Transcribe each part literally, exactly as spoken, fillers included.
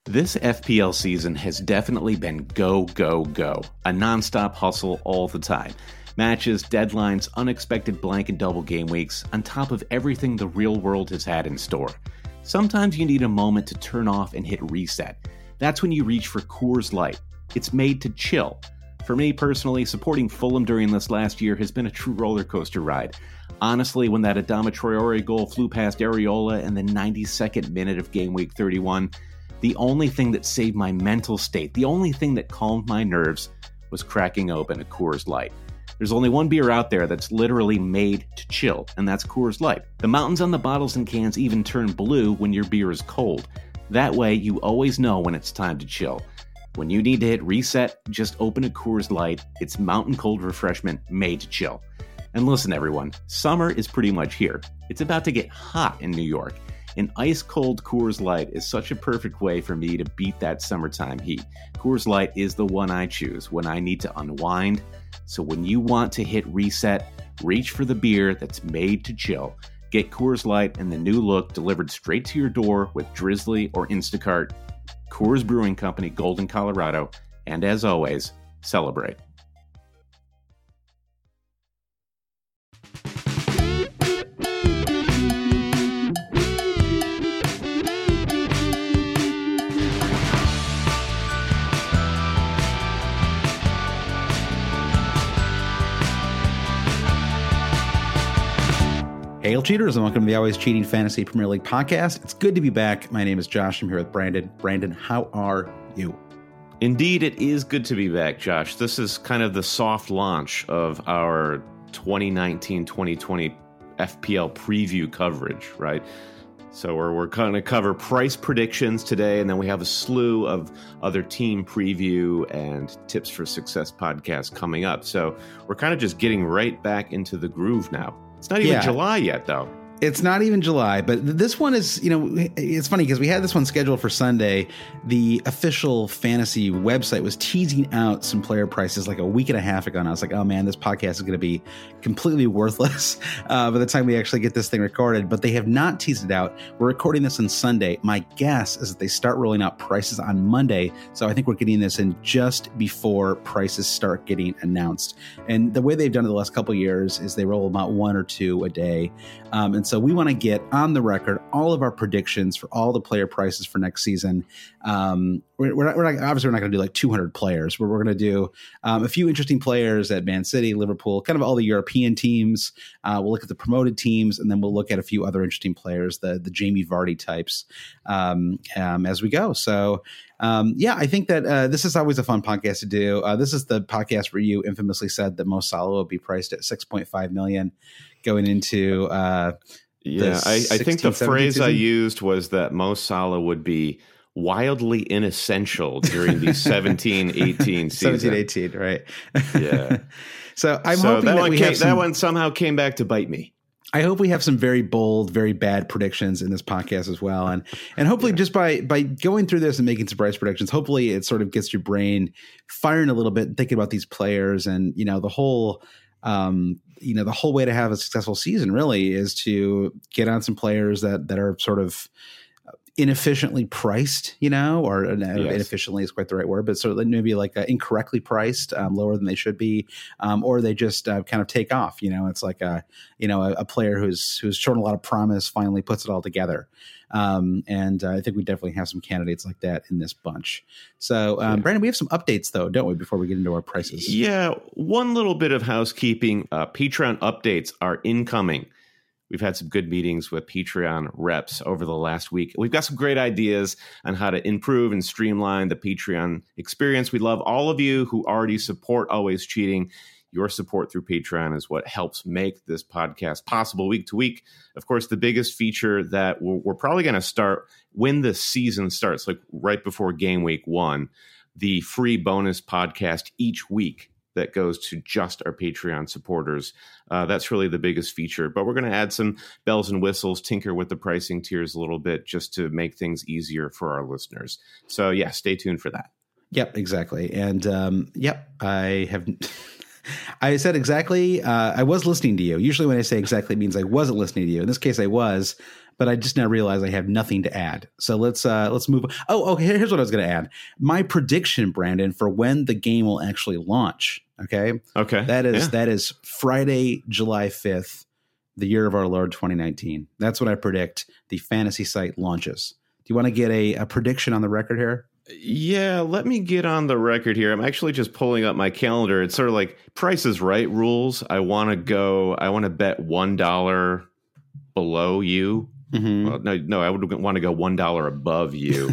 This F P L season has definitely been go, go, go. A nonstop hustle all the time. Matches, deadlines, unexpected blank and double game weeks, on top of everything the real world has had in store. Sometimes you need a moment to turn off and hit reset. That's when you reach for Coors Light. It's made to chill. For me personally, supporting Fulham during this last year has been a true roller coaster ride. Honestly, when that Adama Traore goal flew past Areola in the ninety-second minute of game week thirty-one, the only thing that saved my mental state, the only thing that calmed my nerves, was cracking open a Coors Light. There's only one beer out there that's literally made to chill, and that's Coors Light. The mountains on the bottles and cans even turn blue when your beer is cold. That way, you always know when it's time to chill. When you need to hit reset, just open a Coors Light. It's mountain cold refreshment made to chill. And listen, everyone, summer is pretty much here. It's about to get hot in New York. An ice-cold Coors Light is such a perfect way for me to beat that summertime heat. Coors Light is the one I choose when I need to unwind. So when you want to hit reset, reach for the beer that's made to chill. Get Coors Light and the new look delivered straight to your door with Drizzly or Instacart. Coors Brewing Company, Golden, Colorado. And as always, celebrate. Hail cheaters, and welcome to the Always Cheating Fantasy Premier League podcast. It's good to be back. My name is Josh. I'm here with Brandon. Brandon, how are you? Indeed, it is good to be back, Josh. This is kind of the soft launch of our twenty nineteen twenty twenty F P L preview coverage, right? So we're, we're going to cover price predictions today, and then we have a slew of other team preview and tips for success podcasts coming up. So we're kind of just getting right back into the groove now. It's not even yeah. July yet, though. It's not even July, but this one is, you know, it's funny because we had this one scheduled for Sunday. The official fantasy website was teasing out some player prices like a week and a half ago. And I was like, oh, man, this podcast is going to be completely worthless uh, by the time we actually get this thing recorded. But they have not teased it out. We're recording this on Sunday. My guess is that they start rolling out prices on Monday. So I think we're getting this in just before prices start getting announced. And the way they've done it the last couple of years is they roll about one or two a day. Um, and so we want to get on the record all of our predictions for all the player prices for next season. Um, we're, we're, not, we're not, obviously, we're not going to do like two hundred players, but we're going to do um, a few interesting players at Man City, Liverpool, kind of all the European teams. Uh, we'll look at the promoted teams, and then we'll look at a few other interesting players, the the Jamie Vardy types, um, um, as we go. So, um, yeah, I think that uh, this is always a fun podcast to do. Uh, this is the podcast where you infamously said that Mo Salah would be priced at six point five million dollars going into uh, yeah, I, I think the phrase season? I used was that Mo Salah would be wildly inessential during the seventeen eighteen season. seventeen eighteen, right. Yeah. So I'm so hoping that, that one we came, have some, that one somehow came back to bite me. I hope we have some very bold, very bad predictions in this podcast as well. And and hopefully yeah. just by by going through this and making some price predictions, hopefully it sort of gets your brain firing a little bit, thinking about these players and, you know, the whole um, you know, the whole way to have a successful season really is to get on some players that, that are sort of inefficiently priced, you know, or uh, yes. inefficiently is quite the right word, but sort of maybe like uh, incorrectly priced, um, lower than they should be, um, or they just uh, kind of take off. You know, it's like a, you know, a, a player who's who's shown a lot of promise finally puts it all together. Um, and uh, I think we definitely have some candidates like that in this bunch. So, um, yeah. Brandon, we have some updates, though, don't we, before we get into our prices? Yeah, one little bit of housekeeping. Uh, Patreon updates are incoming. We've had some good meetings with Patreon reps over the last week. We've got some great ideas on how to improve and streamline the Patreon experience. We love all of you who already support Always Cheating. Your support through Patreon is what helps make this podcast possible week to week. Of course, the biggest feature that we're, we're probably going to start when the season starts, like right before game week one, the free bonus podcast each week that goes to just our Patreon supporters. Uh, that's really the biggest feature. But we're going to add some bells and whistles, tinker with the pricing tiers a little bit just to make things easier for our listeners. So, yeah, stay tuned for that. Yep, exactly. And, um, yep, I have... I said exactly. Uh, I was listening to you. Usually when I say exactly, it means I wasn't listening to you. In this case, I was. but I just now realized I have nothing to add. So let's uh, let's move. Oh, okay. Here's what I was going to add. My prediction, Brandon, for when the game will actually launch. Okay. Okay. That is yeah. that is Friday, July fifth, the year of our Lord twenty nineteen. That's when I predict the fantasy site launches. Do you want to get a, a prediction on the record here? Yeah, let me get on the record here. I'm actually just pulling up my calendar. It's sort of like Price is Right rules. I want to go, I want to bet one dollar below you. Mm-hmm. Well, no, no, I would want to go one dollar above you.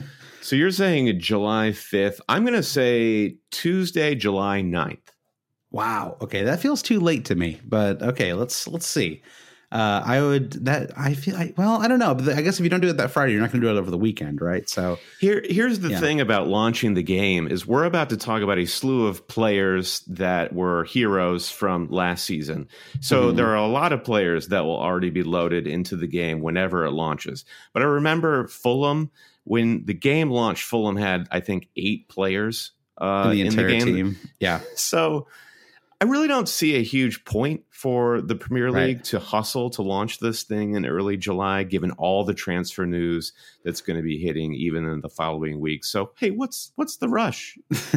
So you're saying July fifth. I'm going to say Tuesday, July ninth. Wow. Okay, that feels too late to me, but okay, let's let's see. Uh, I would that I feel like, well, I don't know, but I guess if you don't do it that Friday, you're not going to do it over the weekend, right? So here, here's the yeah. thing about launching the game is we're about to talk about a slew of players that were heroes from last season. So mm-hmm. there are a lot of players that will already be loaded into the game whenever it launches. But I remember Fulham, when the game launched, Fulham had, I think, eight players uh, in the entire in the game. team. Yeah. So I really don't see a huge point for the Premier League right. to hustle to launch this thing in early July, given all the transfer news that's going to be hitting even in the following week. So, hey, what's what's the rush?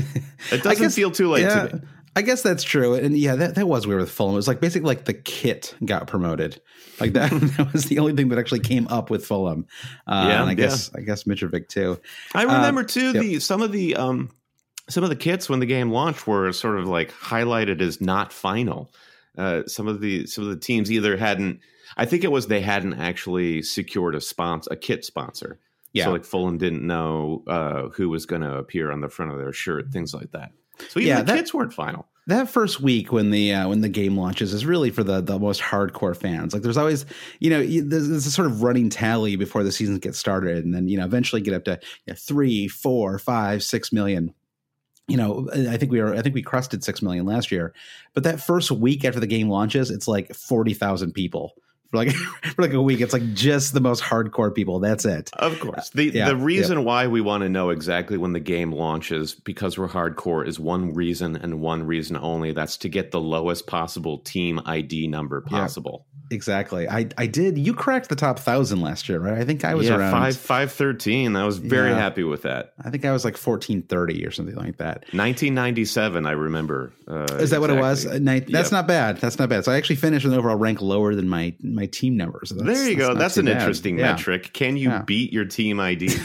It doesn't guess, feel too late yeah, to me. I guess that's true. And yeah, that, that was weird with Fulham. It was like basically like the kit got promoted. Like that, that was the only thing that actually came up with Fulham. Uh, yeah, and I guess yeah. I guess Mitrovic too. I remember uh, too yep. the some of the um some of the kits when the game launched were sort of like highlighted as not final. Uh, some of the some of the teams either hadn't. I think it was they hadn't actually secured a sponsor, a kit sponsor. Yeah. So like Fulham didn't know uh, who was going to appear on the front of their shirt, things like that. So even yeah, the that, kits weren't final. That first week when the uh, when the game launches is really for the the most hardcore fans. Like there's always, you know, there's, there's a sort of running tally before the season gets started, and then you know eventually get up to you know, three, four, five, six million. You know, I think we were, I think we crested six million last year, but that first week after the game launches, it's like forty thousand people for like, for like a week. It's like just the most hardcore people. That's it. Of course. The, uh, yeah, the reason yeah. why we want to know exactly when the game launches, because we're hardcore, is one reason and one reason only. That's to get the lowest possible team I D number possible. Yeah. Exactly. I I did. You cracked the top thousand last year, right? I think I was yeah, around five five thirteen. I was very yeah. happy with that. I think I was like fourteen thirty or something like that. Nineteen ninety seven. I remember. Uh, Is that exactly. what it was? That's yep. not bad. That's not bad. So I actually finished with an overall rank lower than my my team numbers. So there you that's go. That's an bad. interesting yeah. metric. Can you yeah. beat your team I D?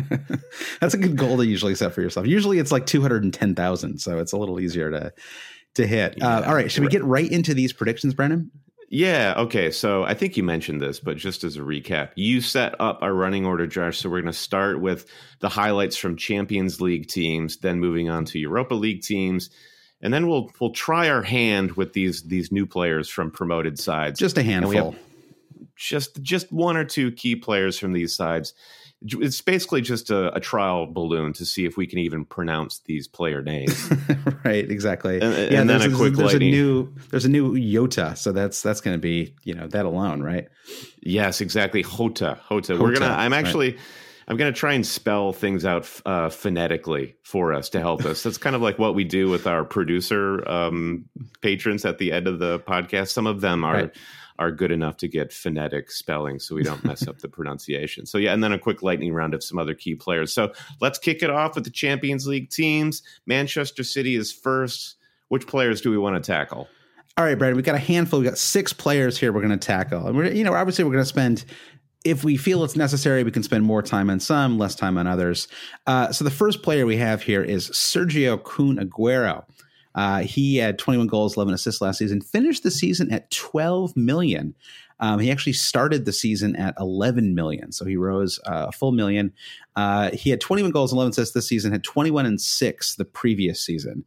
That's a good goal to usually set for yourself. Usually it's like two hundred and ten thousand, so it's a little easier to to hit. Yeah. Uh, all right. Should we get right into these predictions, Brennan? Yeah. Okay. So I think you mentioned this, but just as a recap, you set up our running order, Josh. So we're going to start with the highlights from Champions League teams, then moving on to Europa League teams, and then we'll we'll try our hand with these these new players from promoted sides. Just a handful. Just just one or two key players from these sides. It's basically just a, a trial balloon to see if we can even pronounce these player names. Right, exactly. And, yeah, and then a quick there's lightning. a new there's a new Jota, so that's that's going to be, you know, that alone, right? Yes, exactly. Jota, Jota. We're gonna. I'm actually. Right. I'm going to try and spell things out uh, phonetically for us to help us. That's kind of like what we do with our producer um, patrons at the end of the podcast. Some of them are. Right. are good enough to get phonetic spelling so we don't mess up the pronunciation. So, yeah, and then a quick lightning round of some other key players. So let's kick it off with the Champions League teams. Manchester City is first. Which players do we want to tackle? All right, Brad, we've got a handful. We've got six players here we're going to tackle. And, we're, you know, obviously we're going to spend, if we feel it's necessary, we can spend more time on some, less time on others. Uh, so the first player we have here is Sergio Kun Aguero. Uh, he had twenty-one goals, eleven assists last season, finished the season at twelve million. Um, he actually started the season at eleven million. So he rose uh, a full million. Uh, he had twenty-one goals, eleven assists this season, had twenty-one and six the previous season.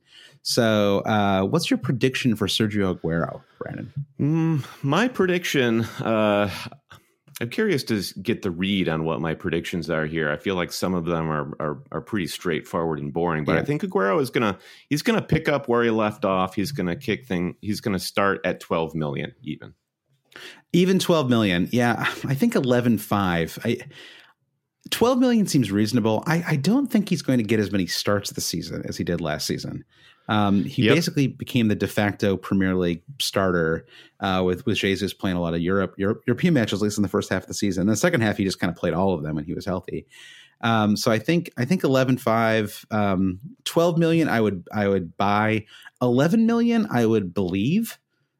So uh, what's your prediction for Sergio Aguero, Brandon? Mm, my prediction, uh, I'm curious to get the read on what my predictions are here. I feel like some of them are are, are pretty straightforward and boring, but yeah. I think Aguero is gonna he's gonna pick up where he left off. He's gonna kick thing. He's gonna start at twelve million even. Even twelve million, yeah. I think eleven five. I twelve million seems reasonable. I, I don't think he's going to get as many starts this season as he did last season. Um, he yep. basically became the de facto Premier League starter uh, with with Jesus playing a lot of Europe, Europe European matches, at least in the first half of the season. In the second half, he just kind of played all of them when he was healthy. Um, so I think I think eleven five, um, twelve million I would I would buy. eleven million I would believe.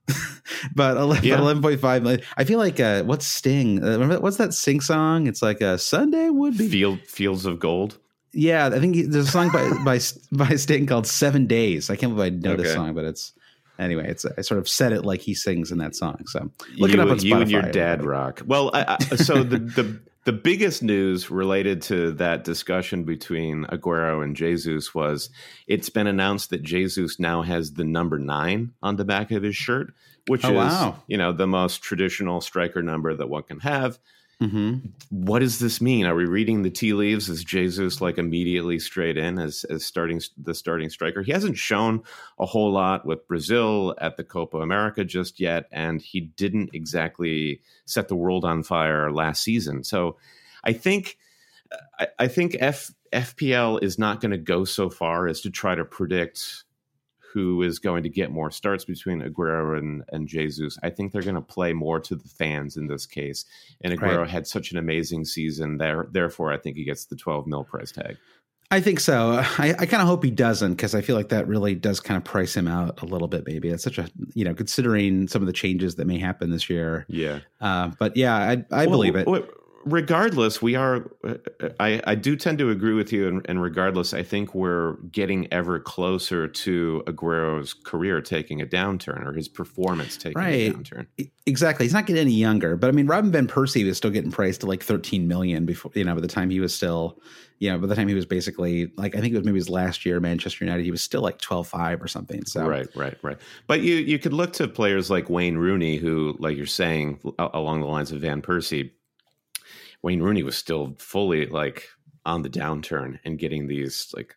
But eleven, yeah. eleven point five million. I feel like uh, what's Sting? Uh, remember what's that Sting song? It's like a Sunday would be Field Fields of Gold. Yeah, I think there's a song by by by Sting called Seven Days. I can't believe I know okay. this song, but it's anyway. It's I sort of said it like he sings in that song. So look you, it up on Spotify. You and your dad rock. Well, I, I, so the the the biggest news related to that discussion between Aguero and Jesus was it's been announced that Jesus now has the number nine on the back of his shirt, which oh, is wow. you know the most traditional striker number that one can have. Mm-hmm. What does this mean? Are we reading the tea leaves? Is Jesus like immediately straight in as as starting the starting striker? He hasn't shown a whole lot with Brazil at the Copa America just yet, and he didn't exactly set the world on fire last season. So, I think I, I think F, FPL is not going to go so far as to try to predict who is going to get more starts between Aguero and, and Jesus. I think they're going to play more to the fans in this case. And Aguero right. had such an amazing season there. Therefore, I think he gets the twelve mil price tag. I think so. I, I kind of hope he doesn't, because I feel like that really does kind of price him out a little bit. Maybe it's such a, you know, considering some of the changes that may happen this year. Yeah. Uh, but yeah, I, I well, believe it. Well, regardless, we are, I, I do tend to agree with you. And, and regardless, I think we're getting ever closer to Aguero's career taking a downturn, or his performance taking right. a downturn. Exactly. He's not getting any younger, but I mean, Robin Van Persie was still getting priced to like thirteen million before, you know, by the time he was still, you know, by the time he was basically like, I think it was maybe his last year, Manchester United, he was still like twelve five or something. So right, right, right. But you, you could look to players like Wayne Rooney, who, like you're saying, along the lines of Van Persie, Wayne Rooney was still fully like on the downturn and getting these like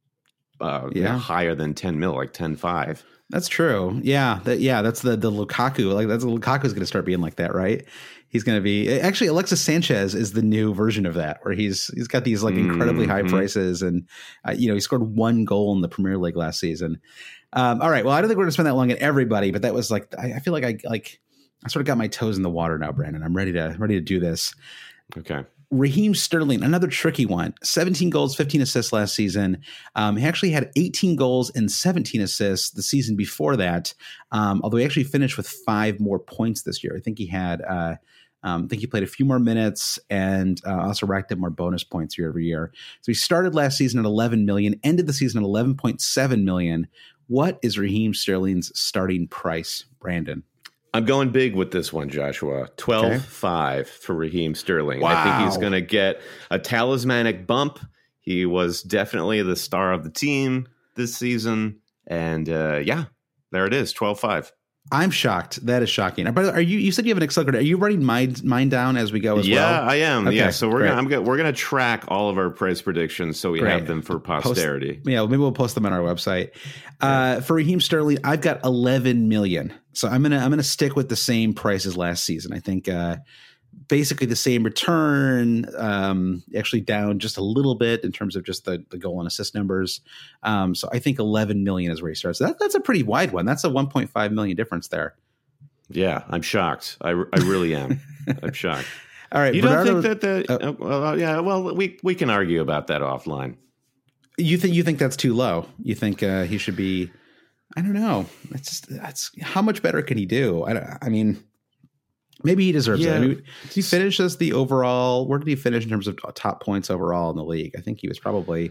uh, yeah. higher than ten mil, like ten five. That's true. Yeah. That, yeah. That's the, the Lukaku. Like that's Lukaku's going to start being like that, right? He's going to be actually Alexis Sanchez is the new version of that, where he's, he's got these like incredibly mm-hmm. high prices, and uh, you know, he scored one goal in the Premier League last season. Um, all right. Well, I don't think we're gonna spend that long at everybody, but that was like, I, I feel like I like, I sort of got my toes in the water now, Brandon. I'm ready to, ready to do this. Okay. Raheem Sterling, another tricky one. seventeen goals, fifteen assists last season. Um, he actually had eighteen goals and seventeen assists the season before that, um, although he actually finished with five more points this year. I think he had, uh, um, I think he played a few more minutes and uh, also racked up more bonus points year over year. So he started last season at eleven million, ended the season at eleven point seven million. What is Raheem Sterling's starting price, Brandon? I'm going big with this one, Joshua. twelve five okay. for Raheem Sterling. Wow. I think he's going to get a talismanic bump. He was definitely the star of the team this season. And uh, yeah, there it is, twelve five. I'm shocked. That is shocking. But are you? You said you have an Excel card. Are you writing mine mine down as we go as yeah, well? Yeah, I am. Okay, yeah. So we're great. gonna I'm gonna, we're gonna track all of our price predictions so we great. have them for posterity. Post, yeah, maybe we'll post them on our website. Uh, for Raheem Sterling, I've got eleven million. So I'm gonna I'm gonna stick with the same price as last season. I think uh, basically the same return, um, actually down just a little bit in terms of just the, the goal and assist numbers. Um, so I think eleven million is where he starts. That, that's a pretty wide one. That's a one point five million difference there. Yeah, I'm shocked. I, I really am. I'm shocked. All right. You Bernardo, don't think that the, uh, well, yeah, well, we, we can argue about that offline. You think, you think that's too low? You think uh, he should be, I don't know. It's just, that's how much better can he do? I, I mean, maybe he deserves yeah. it. I mean, did he finish as the overall, where did he finish in terms of top points overall in the league? I think he was probably,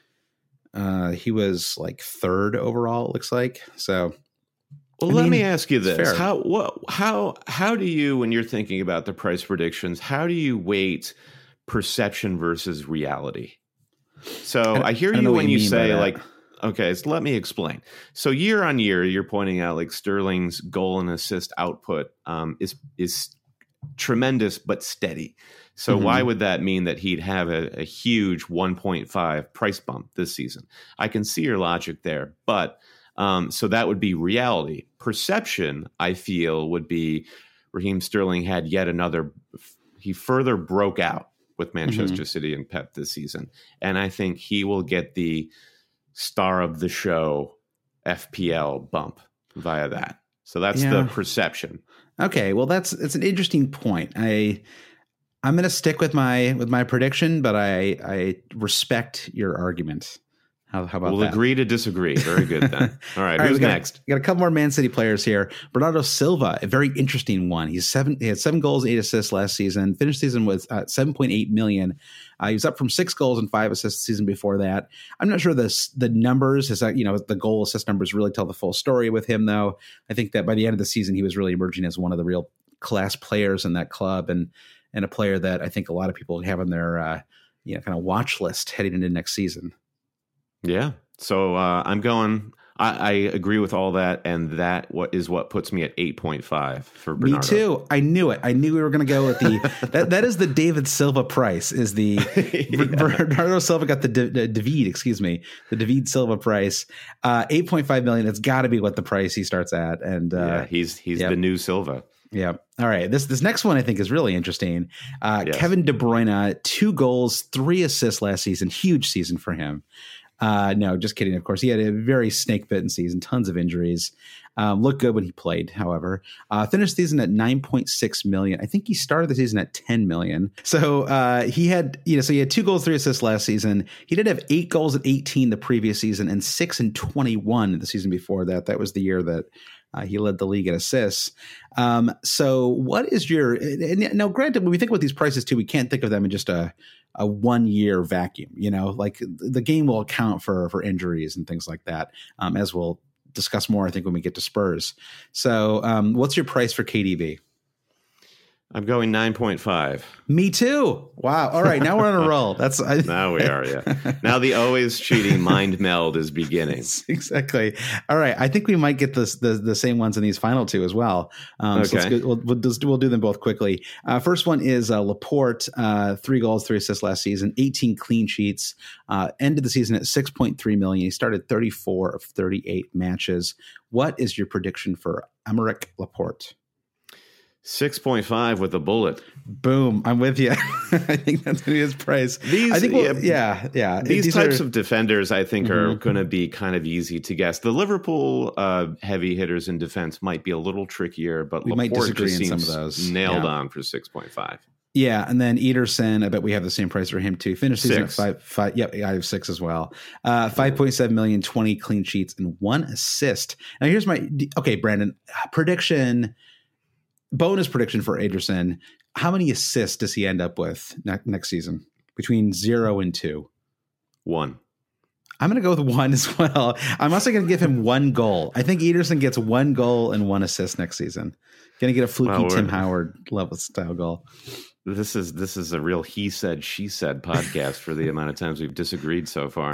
uh, he was like third overall, it looks like. So, Well, I let mean, me ask you this: fair. how what, how how do you, when you're thinking about the price predictions, how do you weight perception versus reality? So I, I hear I you when you, you say like, okay, so let me explain. So year on year, you're pointing out like Sterling's goal and assist output um, is is tremendous but steady. So mm-hmm. why would that mean that he'd have a, a huge one point five price bump this season? I can see your logic there, but. Um, so that would be reality. Perception, I feel, would be Raheem Sterling had yet another, he further broke out with Manchester mm-hmm. City and Pep this season. And I think he will get the star of the show F P L bump via that. So that's yeah. the perception. Okay, well, that's it's an interesting point. I I'm going to stick with my with my prediction, but I I respect your argument. How, how about we'll that? We'll agree to disagree. Very good then. All right, All right who's got, next? Got a couple more Man City players here. Bernardo Silva, a very interesting one. He's seven. He had seven goals, eight assists last season. Finished season with uh, seven point eight million. Uh, he was up from six goals and five assists the season before that. I'm not sure the the numbers, his, you know, the goal assist numbers really tell the full story with him, though. I think that by the end of the season, he was really emerging as one of the real class players in that club, and and a player that I think a lot of people have on their uh, you know kind of watch list heading into next season. Yeah. So uh, I'm going. I, I agree with all that, and that what is what puts me at eight point five for Bernardo. Me too. I knew it. I knew we were going to go with the that. That is the David Silva price. Is the yeah. Bernardo Silva got the D- David? Excuse me, the David Silva price. Uh, eight point five million. It's got to be what the price he starts at. And uh, yeah, he's he's yep. the new Silva. Yeah. All right. This this next one I think is really interesting. Uh, yes. Kevin De Bruyne, two goals, three assists last season. Huge season for him. Uh, no, just kidding. Of course, he had a very snake-bitten season, tons of injuries. Um, looked good when he played, however. Uh, finished the season at nine point six million. I think he started the season at ten million. So uh, he had, you know, so he had two goals, three assists last season. He did have eight goals at eighteen the previous season and six and twenty-one the season before that. That was the year that uh, he led the league in assists. Um, so what is your, and now granted, when we think about these prices too, we can't think of them in just a, a one year vacuum, you know, like the game will account for, for injuries and things like that. Um, as we'll discuss more, I think, when we get to Spurs. So um, what's your price for K D B? I'm going nine point five. Me too. Wow. All right. Now we're on a roll. That's I, now we are. Yeah. Now the always cheating mind meld is beginning. Exactly. All right. I think we might get this, the the same ones in these final two as well. Um, okay. So let's go, we'll, we'll, just, we'll do them both quickly. Uh, first one is uh, Laporte, uh, three goals, three assists last season, eighteen clean sheets, uh, ended the season at six point three million. He started thirty-four of thirty-eight matches. What is your prediction for Aymeric Laporte? six point five with a bullet. Boom. I'm with you. I think that's going to be his price. These, I think we'll, yeah, yeah, yeah. These, these types are, of defenders, I think, mm-hmm. are going to be kind of easy to guess. The Liverpool uh, heavy hitters in defense might be a little trickier, but we Laporte might disagree just in seems some of those. Nailed yeah. on for six point five. Yeah, and then Ederson, I bet we have the same price for him too. Finished season six. at five, five. Yep, I have six as well. Uh, five point seven million, twenty clean sheets, and one assist. Now here's my okay, Brandon prediction. Bonus prediction for Ederson. How many assists does he end up with ne- next season? Between zero and two. One. I'm going to go with one as well. I'm also going to give him one goal. I think Ederson gets one goal and one assist next season. Going to get a fluky well, Tim Howard level style goal. This is this is a real he said, she said podcast for the amount of times we've disagreed so far.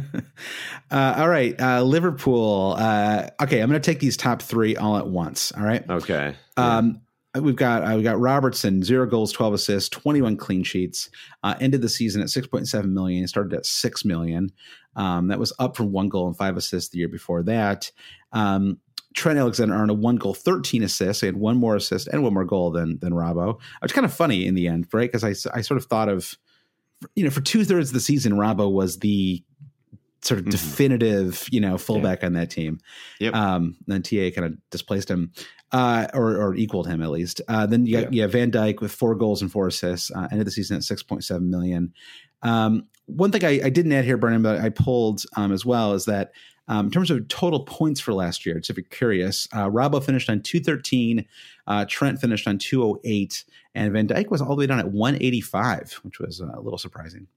uh, all right. Uh, Liverpool. Uh, okay. I'm going to take these top three all at once. All right. Okay. Um, yeah. We've got uh, we got Robertson, zero goals, twelve assists, twenty-one clean sheets. Uh, ended the season at six point seven million. Started at six million. Um, that was up from one goal and five assists the year before that. Um, Trent Alexander-Arnold, one goal, thirteen assists. He had one more assist and one more goal than than Robbo. It's kind of funny in the end, right? Because I, I sort of thought of, you know, for two thirds of the season, Robbo was the sort of mm-hmm. definitive, you know, fullback yeah. on that team. Yep. Um, then T A kind of displaced him, uh, or, or equaled him at least. Uh, then you got yeah. yeah, Van Dijk with four goals and four assists. Uh, ended the season at six point seven million. Um, one thing I, I didn't add here, Brennan, but I pulled um, as well is that. Um, in terms of total points for last year, it's if you're curious, uh, Robbo finished on two thirteen, uh, Trent finished on two oh eight, and Van Dijk was all the way down at one eighty-five, which was uh, a little surprising.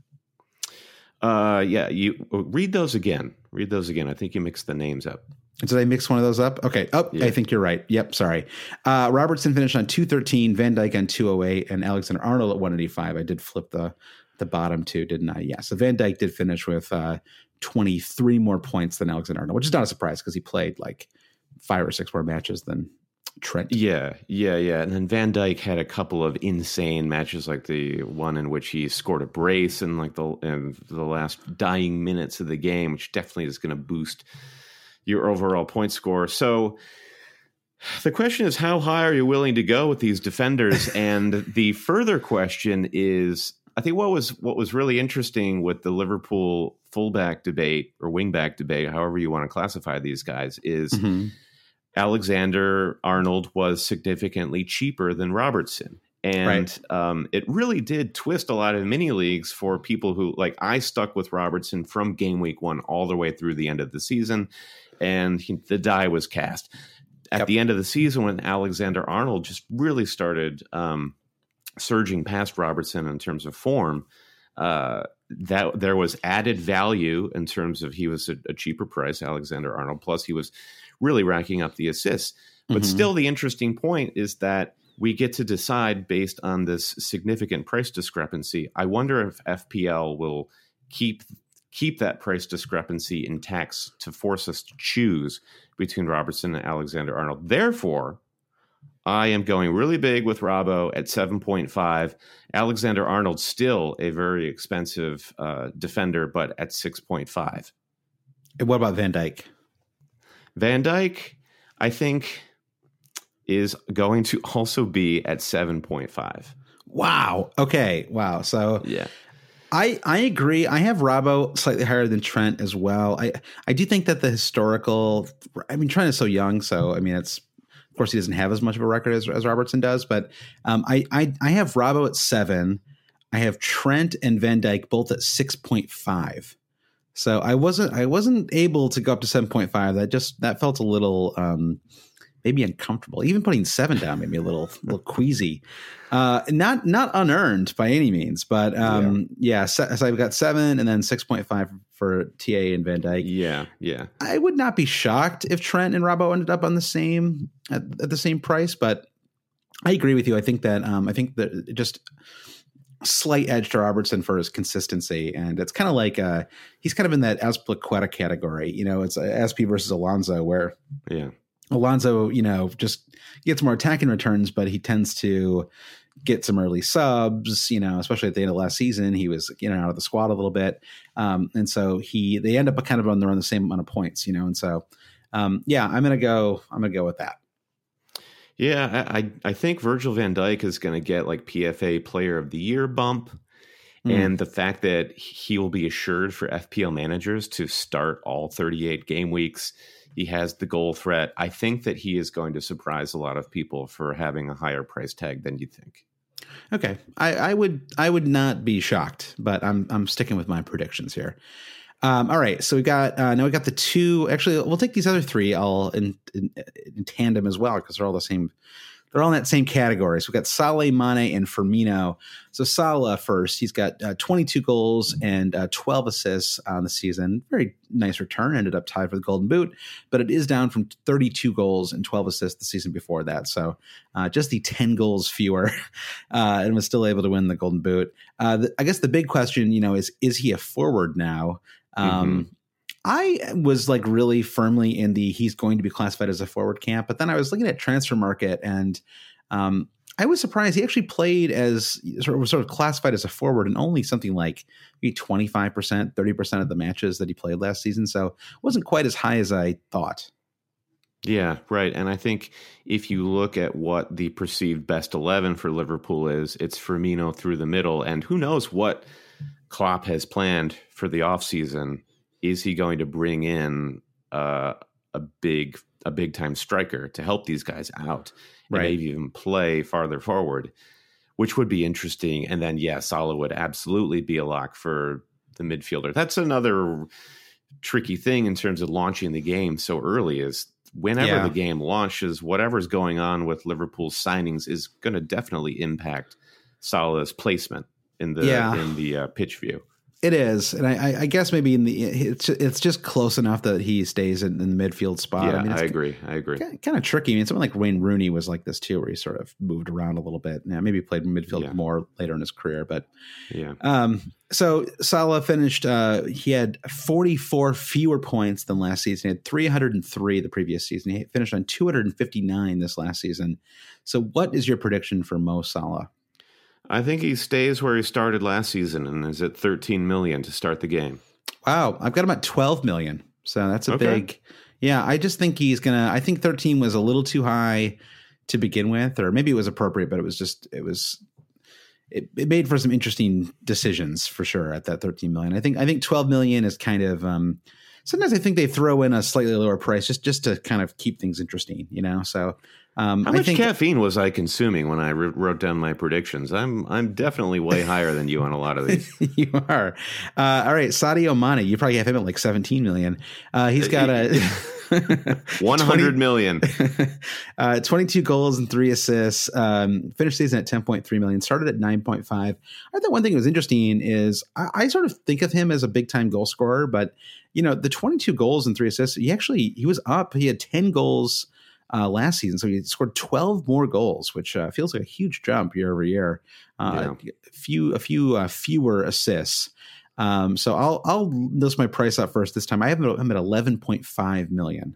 Uh, yeah, you read those again. Read those again. I think you mixed the names up. Did I mix one of those up? Okay. Oh, yeah. I think you're right. Yep. Sorry. Uh, Robertson finished on two thirteen, Van Dijk on two oh eight, and Alexander-Arnold at one eighty-five. I did flip the the bottom two, didn't I? Yeah. So Van Dijk did finish with uh, twenty-three more points than Alexander-Arnold, which is not a surprise because he played like five or six more matches than Trent. Yeah, yeah, yeah. And then Van Dijk had a couple of insane matches, like the one in which he scored a brace in like the in the last dying minutes of the game, which definitely is going to boost your overall point score. So The question is, how high are you willing to go with these defenders? And the further question is, I think what was what was really interesting with the Liverpool fullback debate or wingback debate, however you want to classify these guys, is mm-hmm. Alexander Arnold was significantly cheaper than Robertson. And right. um, it really did twist a lot of mini leagues for people who, like, I stuck with Robertson from game week one all the way through the end of the season, and he, the die was cast. At yep. the end of the season, when Alexander Arnold just really started um, surging past Robertson in terms of form, uh, that there was added value in terms of he was a, a cheaper price, Alexander Arnold, plus he was really racking up the assists. But mm-hmm. still, the interesting point is that we get to decide based on this significant price discrepancy. I wonder if F P L will keep keep that price discrepancy intact to force us to choose between Robertson and Alexander Arnold. Therefore, I am going really big with Robbo at seven point five. Alexander Arnold, still a very expensive uh, defender, but at six point five. And what about Van Dijk? Van Dijk, I think, is going to also be at seven point five. Wow. Okay. Wow. So yeah. I, I agree. I have Robbo slightly higher than Trent as well. I, I do think that the historical, I mean, Trent is so young. So, I mean, it's, of course, he doesn't have as much of a record as, as Robertson does. But um, I, I, I have Robbo at seven. I have Trent and Van Dijk both at six point five. So I wasn't I wasn't able to go up to seven point five. That just that felt a little um, maybe uncomfortable. Even putting seven down made me a little little queasy. Uh, not not unearned by any means, but um, yeah. yeah so, so I've got seven and then six point five for T A and Van Dijk. Yeah, yeah. I would not be shocked if Trent and Robbo ended up on the same at, at the same price, but I agree with you. I think that um, I think that it just. Slight edge to Robertson for his consistency, and it's kind of like uh he's kind of in that Azpilicueta category. You know, it's Azpi versus Alonso, where yeah, Alonso, you know, just gets more attacking returns, but he tends to get some early subs. You know, especially at the end of last season, he was in and out of the squad a little bit, um, and so he they end up kind of on the, on the same amount of points. You know, and so um, yeah, I'm gonna go. I'm gonna go with that. Yeah, I I think Virgil van Dijk is going to get like P F A Player of the Year bump, mm. and the fact that he will be assured for F P L managers to start all thirty-eight game weeks. He has the goal threat. I think that he is going to surprise a lot of people for having a higher price tag than you think. Okay, I, I would I would not be shocked, but I'm I'm sticking with my predictions here. Um, all right, so we got uh, now we got the two. Actually, we'll take these other three all in, in, in tandem as well because they're all the same. They're all in that same category. So we got Salah, Mane, and Firmino. So Salah first. He's got uh, twenty-two goals and uh, twelve assists on the season. Very nice return. Ended up tied for the Golden Boot, but it is down from thirty-two goals and twelve assists the season before that. So uh, just the ten goals fewer, uh, and was still able to win the Golden Boot. Uh, the, I guess the big question, you know, is is he a forward now? Um, mm-hmm. I was like really firmly in the he's going to be classified as a forward camp, but then I was looking at Transfer Market and um, I was surprised he actually played as sort of, sort of classified as a forward in only something like maybe twenty-five percent, thirty percent of the matches that he played last season. So it wasn't quite as high as I thought. Yeah, right. And I think if you look at what the perceived best eleven for Liverpool is, it's Firmino through the middle. And who knows what Klopp has planned for the offseason. Is he going to bring in uh, a big a big time striker to help these guys out and right. maybe even play farther forward, which would be interesting. And then, yeah, Salah would absolutely be a lock for the midfielder. That's another tricky thing in terms of launching the game so early is whenever yeah. the game launches, whatever's going on with Liverpool's signings is going to definitely impact Salah's placement in the yeah. in the uh, pitch view. It is, and I, I guess maybe in the it's it's just close enough that he stays in, in the midfield spot. Yeah, I, mean, I agree. I agree. Kind of, kind of tricky. I mean, someone like Wayne Rooney was like this too, where he sort of moved around a little bit. Yeah, maybe played midfield yeah. more later in his career, but yeah. Um, so Salah finished. Uh, he had forty-four fewer points than last season. He had three hundred three the previous season. He finished on two hundred fifty-nine this last season. So, what is your prediction for Mo Salah? I think he stays where he started last season and is at thirteen million to start the game. Wow. I've got him at twelve million. So that's a okay. big, Yeah, I just think he's gonna. I think thirteen was a little too high to begin with, or maybe it was appropriate, but it was just it was. It, it made for some interesting decisions for sure at that thirteen million. I think I think twelve million is kind of um, sometimes I think they throw in a slightly lower price just just to kind of keep things interesting, you know. So um, how I much think, caffeine was I consuming when I re- wrote down my predictions? I'm I'm definitely way higher than you on a lot of these. You are. Uh, all right, Sadio Mane, you probably have him at like seventeen million. Uh, he's got a one hundred million. uh, twenty-two goals and three assists. Um, finished season at ten point three million. Started at nine point five. I thought one thing that was interesting is I, I sort of think of him as a big time goal scorer, but you know, the twenty-two goals and three assists, he actually, he was up. He had ten goals uh, last season. So he scored twelve more goals, which uh, feels like a huge jump year over year. Uh, yeah. A few, a few uh, fewer assists. Um, so I'll I'll list my price up first this time. I have him at eleven point five million.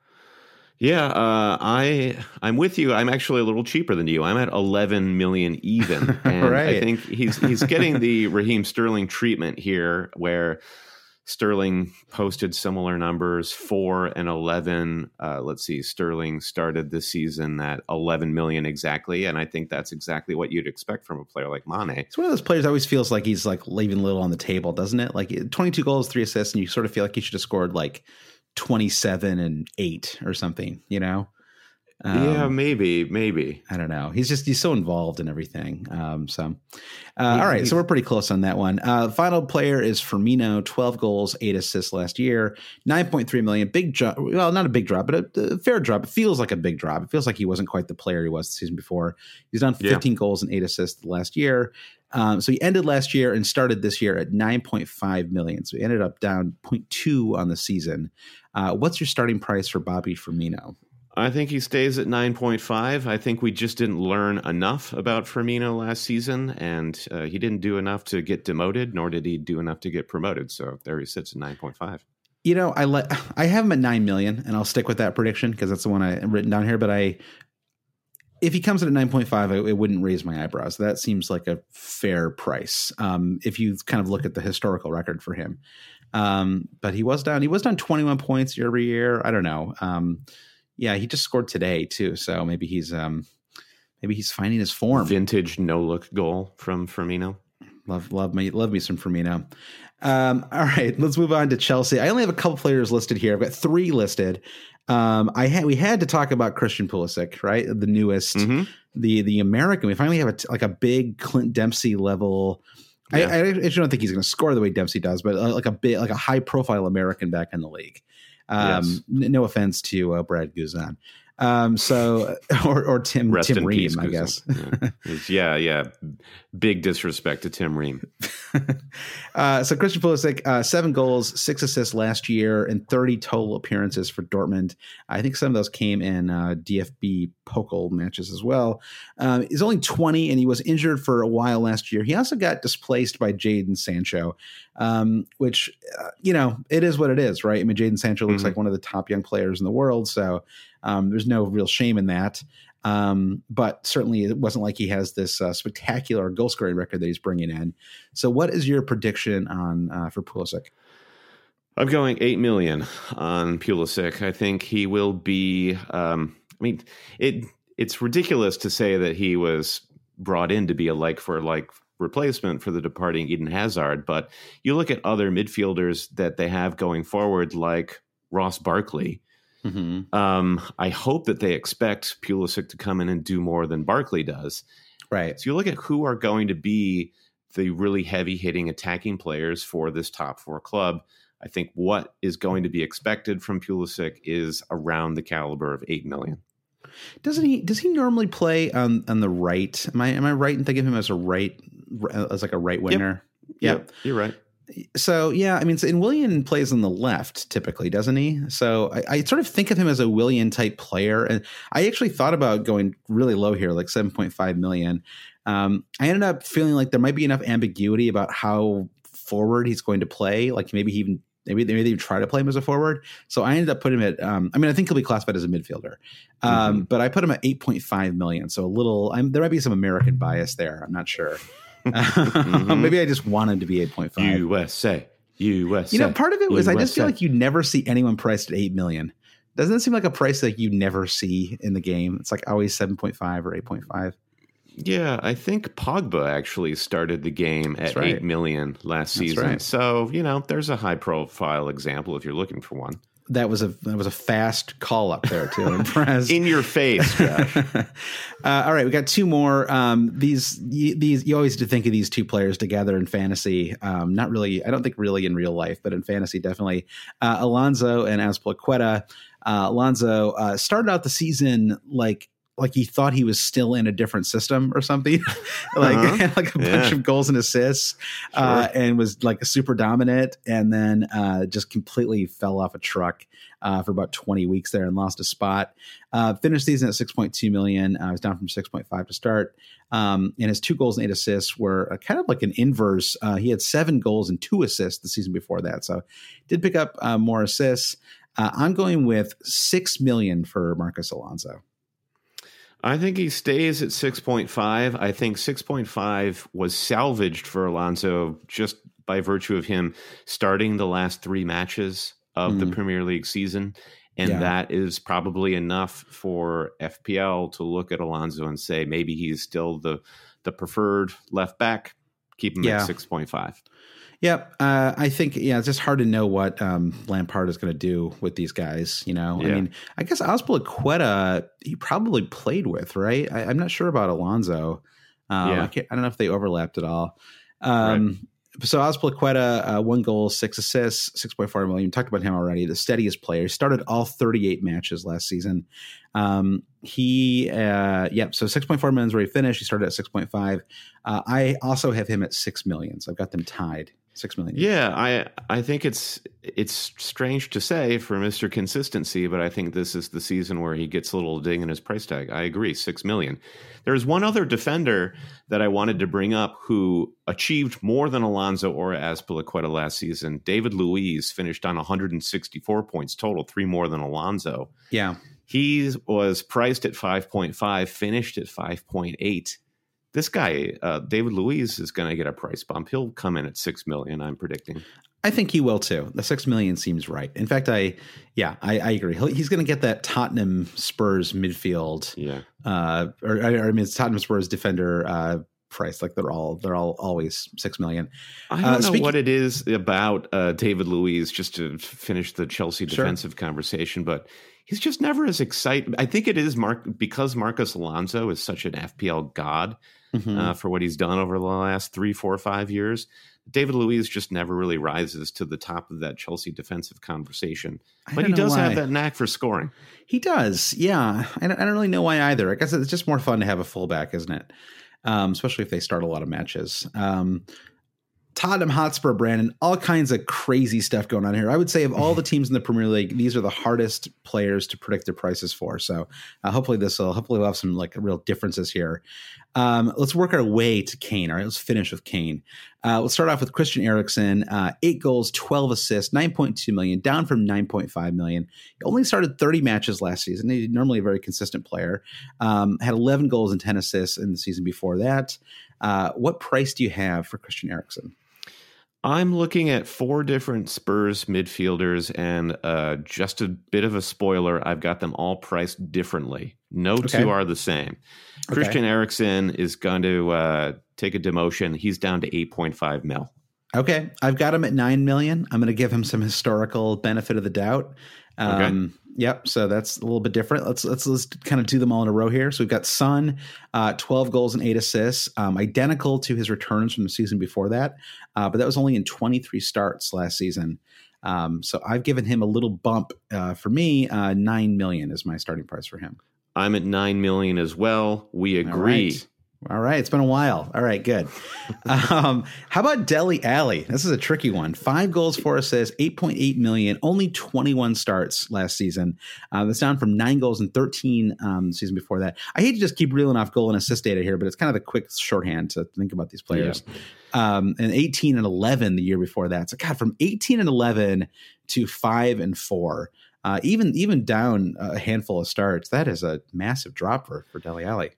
Yeah, uh, I I'm with you. I'm actually a little cheaper than you. I'm at eleven million even, and right. I think he's he's getting the Raheem Sterling treatment here, where Sterling posted similar numbers, four and eleven. Uh, let's see, Sterling started this season at eleven million exactly, and I think that's exactly what you'd expect from a player like Mane. It's one of those players that always feels like he's like leaving little on the table, doesn't it? Like twenty-two goals, three assists, and you sort of feel like he should have scored like twenty-seven and eight or something, you know? Um, yeah, maybe, maybe. I don't know. He's just, he's so involved in everything. Um, so, uh, he, all right. So we're pretty close on that one. Uh, final player is Firmino, twelve goals, eight assists last year, nine point three million. Big drop. Well, not a big drop, but a, a fair drop. It feels like a big drop. It feels like he wasn't quite the player he was the season before. He's done fifteen yeah. goals and eight assists last year. Um, so he ended last year and started this year at nine point five million. So he ended up down zero point two on the season. Uh, what's your starting price for Bobby Firmino? I think he stays at nine point five. I think we just didn't learn enough about Firmino last season, and uh, he didn't do enough to get demoted, nor did he do enough to get promoted. So there he sits at nine point five. You know, I let I have him at nine million, and I'll stick with that prediction because that's the one I written down here. But I, if he comes in at nine point five, I, it wouldn't raise my eyebrows. That seems like a fair price. Um, if you kind of look at the historical record for him, um, but he was down. He was down twenty-one points year over year. I don't know. Um, Yeah, he just scored today too, so maybe he's um, maybe he's finding his form. Vintage no look goal from Firmino. Love, love me, love me some Firmino. Um, all right, let's move on to Chelsea. I only have a couple players listed here. I've got three listed. Um, I had we had to talk about Christian Pulisic, right? The newest, mm-hmm. the the American. We finally have a like a big Clint Dempsey level. Yeah. I, I actually don't think he's going to score the way Dempsey does, but like a big, like a high profile American back in the league. Um, yes. n- no offense to uh, Brad Guzan. Um, so, or, or Tim, Rest Tim in Ream, peace, I guess. yeah. yeah. Yeah. Big disrespect to Tim Ream. uh, so Christian Pulisic, uh, seven goals, six assists last year and thirty total appearances for Dortmund. I think some of those came in uh, D F B Pokal matches as well. Um, he's only twenty and he was injured for a while last year. He also got displaced by Jadon Sancho, um, which, uh, you know, it is what it is, right? I mean, Jadon Sancho looks mm-hmm. like one of the top young players in the world. So um, there's no real shame in that. Um, but certainly it wasn't like he has this uh, spectacular goal scoring record that he's bringing in. So what is your prediction on uh, for Pulisic? I'm going eight million on Pulisic. I think he will be, um, I mean, it it's ridiculous to say that he was brought in to be a like for like replacement for the departing Eden Hazard. But you look at other midfielders that they have going forward, like Ross Barkley. Mm-hmm. Um, I hope that they expect Pulisic to come in and do more than Barkley does. Right. So you look at who are going to be the really heavy hitting attacking players for this top four club. I think what is going to be expected from Pulisic is around the caliber of eight million. Doesn't he? Does he normally play on on the right? Am I am I right in thinking of him as a right as like a right winger? Yep, yep. yep. You're right. So, yeah, I mean, and Willian plays on the left typically, doesn't he? So I, I sort of think of him as a Willian type player. And I actually thought about going really low here, like seven point five million. Um, I ended up feeling like there might be enough ambiguity about how forward he's going to play. Like maybe he even maybe they maybe even try to play him as a forward. So I ended up putting him at um, I mean, I think he'll be classified as a midfielder. Um, mm-hmm. But I put him at eight point five million. So a little I'm, there might be some American bias there. I'm not sure. mm-hmm. Maybe I just wanted to be eight point five. U S A, U S A. You know, part of it was U S A. I just feel like you never see anyone priced at eight million. Doesn't it seem like a price that you never see in the game? It's like always seven point five or eight point five. Yeah, I think Pogba actually started the game at right. eight million last season. Right. So, you know, there's a high profile example if you're looking for one. That was a that was a fast call up there to impress. In your face, Josh. uh, all right, we got two more. Um, these these you always do think of these two players together in fantasy. Um, not really. I don't think really in real life, but in fantasy, definitely. Uh, Alonso and Azpilicueta. Uh, Alonso uh, started out the season like. like he thought he was still in a different system or something, like uh-huh. had like a bunch yeah. of goals and assists, sure. uh, and was like super dominant. And then uh, just completely fell off a truck uh, for about twenty weeks there and lost a spot. Uh, finished season at six point two million. I uh, was down from six point five to start. Um, and his two goals and eight assists were uh, kind of like an inverse. Uh, he had seven goals and two assists the season before that. So did pick up uh, more assists. Uh, I'm going with six million for Marcos Alonso. I think he stays at six point five. I think six point five was salvaged for Alonso just by virtue of him starting the last three matches of mm. the Premier League season. And yeah. that is probably enough for F P L to look at Alonso and say, maybe he's still the, the preferred left back. Keep him yeah. at six point five. Yep. Uh, I think, yeah, it's just hard to know what um, Lampard is going to do with these guys. You know, yeah. I mean, I guess Azpilicueta, he probably played with, right? I, I'm not sure about Alonso. Um, yeah. I, can't, I don't know if they overlapped at all. Um, right. So Azpilicueta, uh, one goal, six assists, six point four million. We talked about him already. The steadiest player. He started all thirty-eight matches last season. Um, he, uh, yep. So six point four million is where he finished. He started at six point five. Uh, I also have him at six million. So I've got them tied. Six million. Yeah, I I think it's it's strange to say for Mister Consistency, but I think this is the season where he gets a little ding in his price tag. I agree, six million. There's one other defender that I wanted to bring up who achieved more than Alonso or Azpilicueta last season. David Luiz finished on one hundred sixty-four points total, three more than Alonso. Yeah, he was priced at five point five, finished at five point eight. This guy, uh, David Luiz, is going to get a price bump. He'll come in at six million. I'm predicting. I think he will too. The six million seems right. In fact, I, yeah, I, I agree. He'll, he's going to get that Tottenham Spurs midfield. Yeah. Uh, or, or I mean, it's Tottenham Spurs defender uh, price. Like they're all, they're all always six million. I don't uh, know speaking- what it is about uh, David Luiz. Just to finish the Chelsea defensive sure. conversation, but he's just never as exciting. I think it is Mark because Marcos Alonso is such an F P L god. Mm-hmm. Uh, for what he's done over the last three, four, five years. David Luiz just never really rises to the top of that Chelsea defensive conversation. But he does why. have that knack for scoring. He does, yeah. I don't, I don't really know why either. I guess it's just more fun to have a fullback, isn't it? Um, especially if they start a lot of matches. Um, Tottenham Hotspur, Brandon, all kinds of crazy stuff going on here. I would say of all the teams in the Premier League, these are the hardest players to predict their prices for. So uh, hopefully this will, hopefully we'll have some like real differences here. Um, let's work our way to Kane. All right, let's finish with Kane. Uh, we'll start off with Christian Eriksen, uh, eight goals, twelve assists, nine point two million, down from nine point five million. He only started thirty matches last season. He's normally a very consistent player. Um, had eleven goals and ten assists in the season before that. Uh, what price do you have for Christian Eriksen? I'm looking at four different Spurs midfielders, and uh, just a bit of a spoiler, I've got them all priced differently. No okay. two are the same. Okay. Christian Eriksen is going to uh, take a demotion. He's down to eight point five mil. Okay. I've got him at nine million. I'm going to give him some historical benefit of the doubt. Um, okay. Yep. So that's a little bit different. Let's let's let's kind of do them all in a row here. So we've got Son, uh, twelve goals and eight assists, um, identical to his returns from the season before that, uh, but that was only in twenty-three starts last season. Um, so I've given him a little bump. Uh, for me, uh, nine million is my starting price for him. I'm at nine million as well. We agree. All right. All right. It's been a while. All right, good. um, how about Dele Alli? This is a tricky one. Five goals, four assists, eight point eight million, only twenty-one starts last season. Uh, that's down from nine goals and thirteen um, the season before that. I hate to just keep reeling off goal and assist data here, but it's kind of the quick shorthand to think about these players. Yeah. Um, and eighteen and eleven the year before that. So God, from eighteen and eleven to five and four, uh, even, even down a handful of starts, that is a massive drop for, for Dele Alli.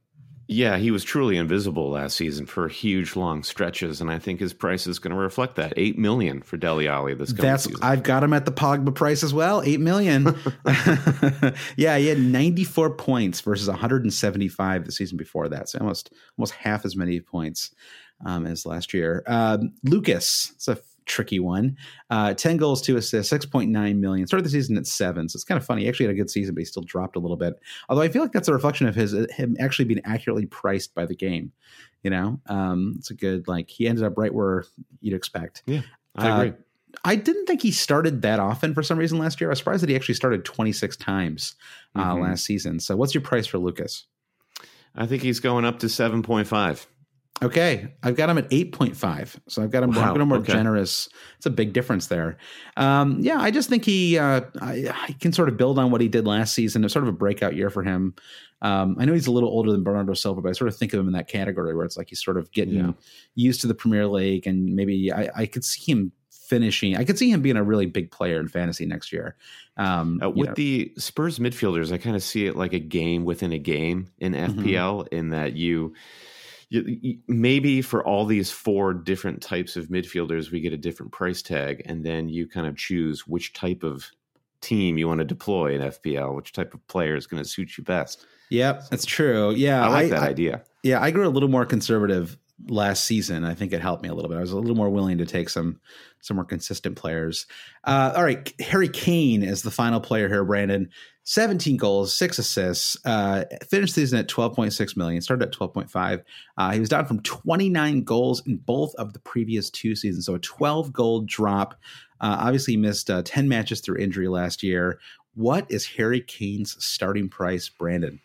Yeah, he was truly invisible last season for huge, long stretches, and I think his price is going to reflect that. Eight million for Dele Alli this coming That's season. I've got him at the Pogba price as well. Eight million. Yeah, he had ninety-four points versus one hundred seventy-five the season before that, so almost almost half as many points um, as last year. Um, Lucas, it's a tricky one. Uh, ten goals, two assists, six point nine million. Started the season at seven, so it's kind of funny. He actually had a good season, but he still dropped a little bit. Although I feel like that's a reflection of his him actually being accurately priced by the game. You know, um, it's a good, like, he ended up right where you'd expect. Yeah, I agree. Uh, I didn't think he started that often for some reason last year. I was surprised that he actually started twenty-six times uh, mm-hmm. last season. So what's your price for Lucas? I think he's going up to seven point five. Okay, I've got him at eight point five, so I've got him, wow. I've got him more okay. generous. It's a big difference there. Um, yeah, I just think he uh, I, I can sort of build on what he did last season. It's sort of a breakout year for him. Um, I know he's a little older than Bernardo Silva, but I sort of think of him in that category where it's like he's sort of getting yeah. used to the Premier League, and maybe I, I could see him finishing. I could see him being a really big player in fantasy next year. Um, uh, with know. the Spurs midfielders, I kind of see it like a game within a game in F P L, mm-hmm. in that you. You, maybe for all these four different types of midfielders, we get a different price tag, and then you kind of choose which type of team you want to deploy in F P L, which type of player is going to suit you best. Yep, that's true. Yeah, I like I, that I, idea. Yeah, I grew a little more conservative last season. I think it helped me a little bit. I was a little more willing to take some some more consistent players. Uh, all right, Harry Kane is the final player here, Brandon. seventeen goals, six assists, uh, finished the season at twelve point six million, started at twelve point five. Uh, he was down from twenty-nine goals in both of the previous two seasons, so a twelve goal drop. Uh, obviously, he missed uh, ten matches through injury last year. What is Harry Kane's starting price, Brandon?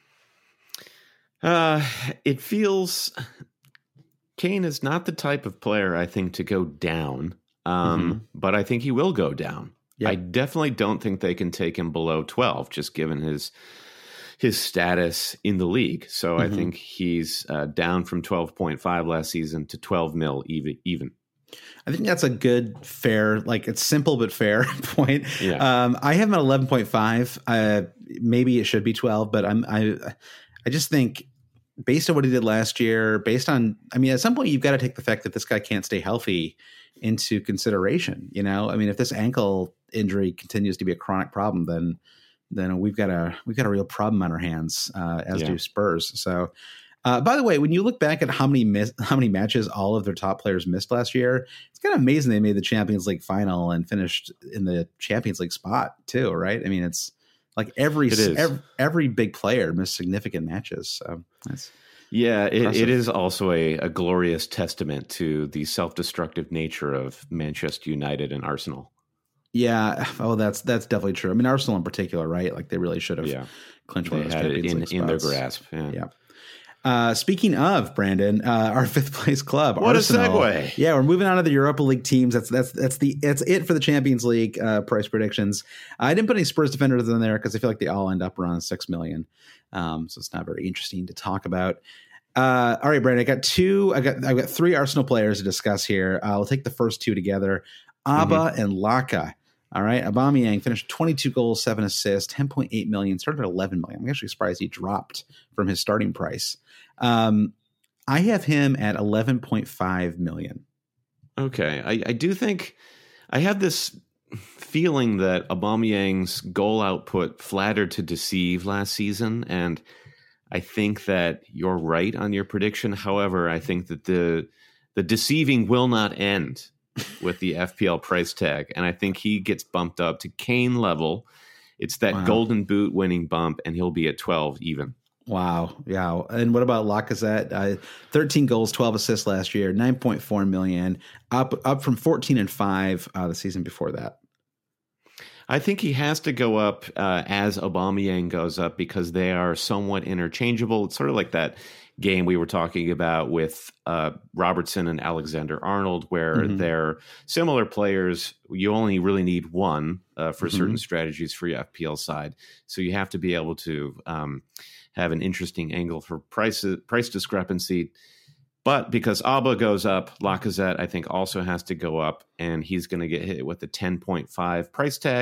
Uh, it feels Kane is not the type of player, I think, to go down, um, mm-hmm. but I think he will go down. Yep. I definitely don't think they can take him below twelve, just given his his status in the league. So mm-hmm. I think he's uh, down from twelve point five last season to twelve mil even. even. I think that's a good, fair, like it's simple but fair point. Yeah. Um, I have him at eleven point five. Uh, maybe it should be twelve, but I'm I I just think based on what he did last year, based on, I mean, at some point you've got to take the fact that this guy can't stay healthy into consideration. You know, I mean, if this ankle injury continues to be a chronic problem, then then we've got a we've got a real problem on our hands, uh, as yeah. do Spurs. So, uh, by the way, when you look back at how many miss, how many matches all of their top players missed last year, it's kind of amazing they made the Champions League final and finished in the Champions League spot too, right? I mean, it's like every every, every big player missed significant matches. So that's yeah, it, it is also a, a glorious testament to the self-destructive nature of Manchester United and Arsenal. Yeah, oh, that's that's definitely true. I mean, Arsenal in particular, right? Like they really should have yeah. clinched they one of those had it Champions in, League in their spots. grasp. Yeah. yeah. Uh, speaking of, Brandon, uh, our fifth place club, what Arsenal. a segue! Yeah, we're moving on to the Europa League teams. That's that's that's the that's it for the Champions League uh, price predictions. I didn't put any Spurs defenders in there because I feel like they all end up around six million, um, so it's not very interesting to talk about. Uh, all right, Brandon, I got two. I got I got three Arsenal players to discuss here. I'll take the first two together. Abba mm-hmm. and Laka. All right, Aubameyang finished twenty-two goals, seven assists, ten point eight million, started at eleven million. I'm actually surprised he dropped from his starting price. Um, I have him at eleven point five million. Okay, I, I do think I have this feeling that Aubameyang's goal output flattered to deceive last season, and I think that you're right on your prediction. However, I think that the the deceiving will not end with the F P L price tag, and I think he gets bumped up to Kane level. It's that wow. golden boot winning bump, and he'll be at twelve even. Wow. Yeah. And what about Lacazette? Uh, thirteen goals, twelve assists last year, nine point four million, up up from fourteen and five uh, the season before that. I think he has to go up uh, as Aubameyang goes up because they are somewhat interchangeable. It's sort of like that game we were talking about with uh, Robertson and Alexander-Arnold, where mm-hmm. they're similar players. You only really need one uh, for mm-hmm. certain strategies for your F P L side. So you have to be able to um, have an interesting angle for price, price discrepancy. But because Alba goes up, Lacazette, I think, also has to go up, and he's going to get hit with the ten point five price tag.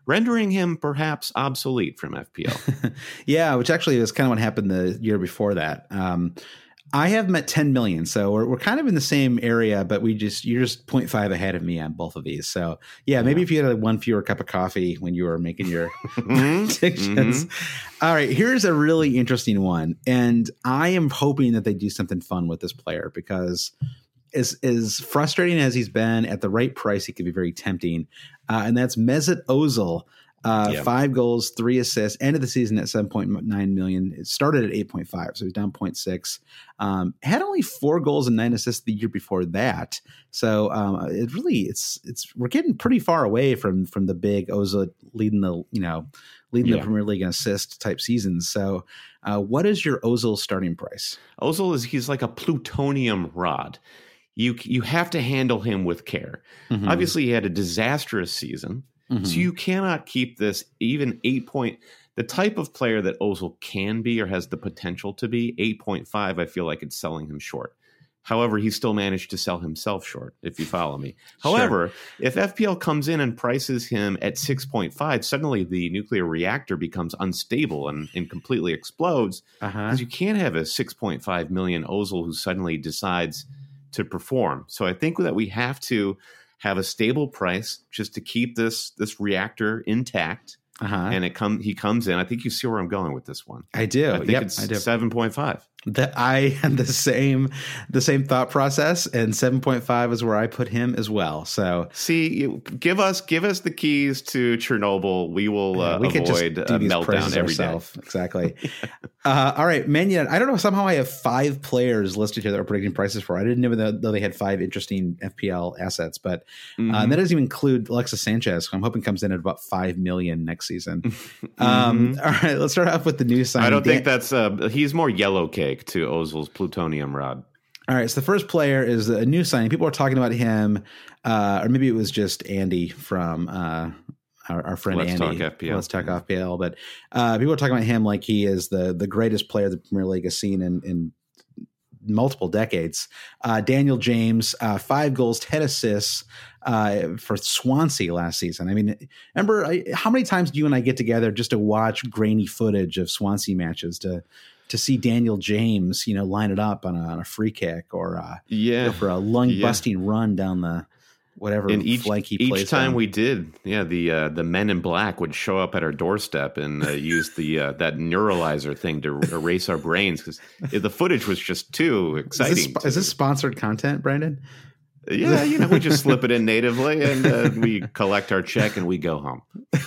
rendering him perhaps obsolete from F P L. Yeah, which actually was kind of what happened the year before that. Um, I have him at ten million, so we're we're kind of in the same area, but we just you're just zero point five ahead of me on both of these. So yeah, maybe yeah. if you had like one fewer cup of coffee when you were making your predictions. Mm-hmm. All right, here's a really interesting one, and I am hoping that they do something fun with this player because as as frustrating as he's been, at the right price, he could be very tempting, uh, and that's Mesut Ozil. Uh, yeah. Five goals, three assists, ended the season at seven point nine million. It started at eight point five, so he's down zero point six. Um, had only four goals and nine assists the year before that. So um, it really, it's it's we're getting pretty far away from from the big Ozil leading the you know leading yeah. the Premier League in assist type seasons. So uh, what is your Ozil starting price? Ozil is he's like a plutonium rod. You you have to handle him with care. Mm-hmm. Obviously, he had a disastrous season. Mm-hmm. So you cannot keep this even eight point. The type of player that Ozil can be or has the potential to be, eight point five, I feel like it's selling him short. However, he still managed to sell himself short, if you follow me. However, sure. if F P L comes in and prices him at six point five, suddenly the nuclear reactor becomes unstable and, and completely explodes. Uh-huh. Because you can't have a six point five million Ozil who suddenly decides to perform. So I think that we have to have a stable price just to keep this this reactor intact. Uh-huh. And it come he comes in. I think you see where I'm going with this one. I do. I think yep, it's I do. seven point five. That I had the same the same thought process, and seven point five is where I put him as well. So see, you, give us give us the keys to Chernobyl. We will uh, we avoid a meltdown every day. Exactly. uh, all right, Man United. I don't know. Somehow I have five players listed here that are predicting prices for. I didn't even know though they had five interesting F P L assets, but mm-hmm. uh, that doesn't even include Alexis Sanchez, who I'm hoping comes in at about five million next season. mm-hmm. um, all right, let's start off with the new signing. I don't Dan- think that's uh, he's more yellow cake to Ozil's plutonium rod. All right, so the first player is a new signing. People are talking about him, uh, or maybe it was just Andy from uh, our, our friend Let's Andy. Talk F P L. Let's talk F P L. But uh, people are talking about him like he is the the greatest player the Premier League has seen in, in multiple decades. Uh, Daniel James, uh, five goals, ten assists uh, for Swansea last season. I mean, remember I, how many times do you and I get together just to watch grainy footage of Swansea matches to to see Daniel James, you know, line it up on a, on a free kick or uh, yeah, you know, for a lung busting yeah. run down the whatever and each, flank he each plays. Each time down. we did, yeah, the uh, the men in black would show up at our doorstep and uh, use the uh, that neuralizer thing to erase our brains because the footage was just too exciting. Is this, to, is this sponsored content, Brandon? Yeah, you know, we just slip it in natively and uh, we collect our check and we go home.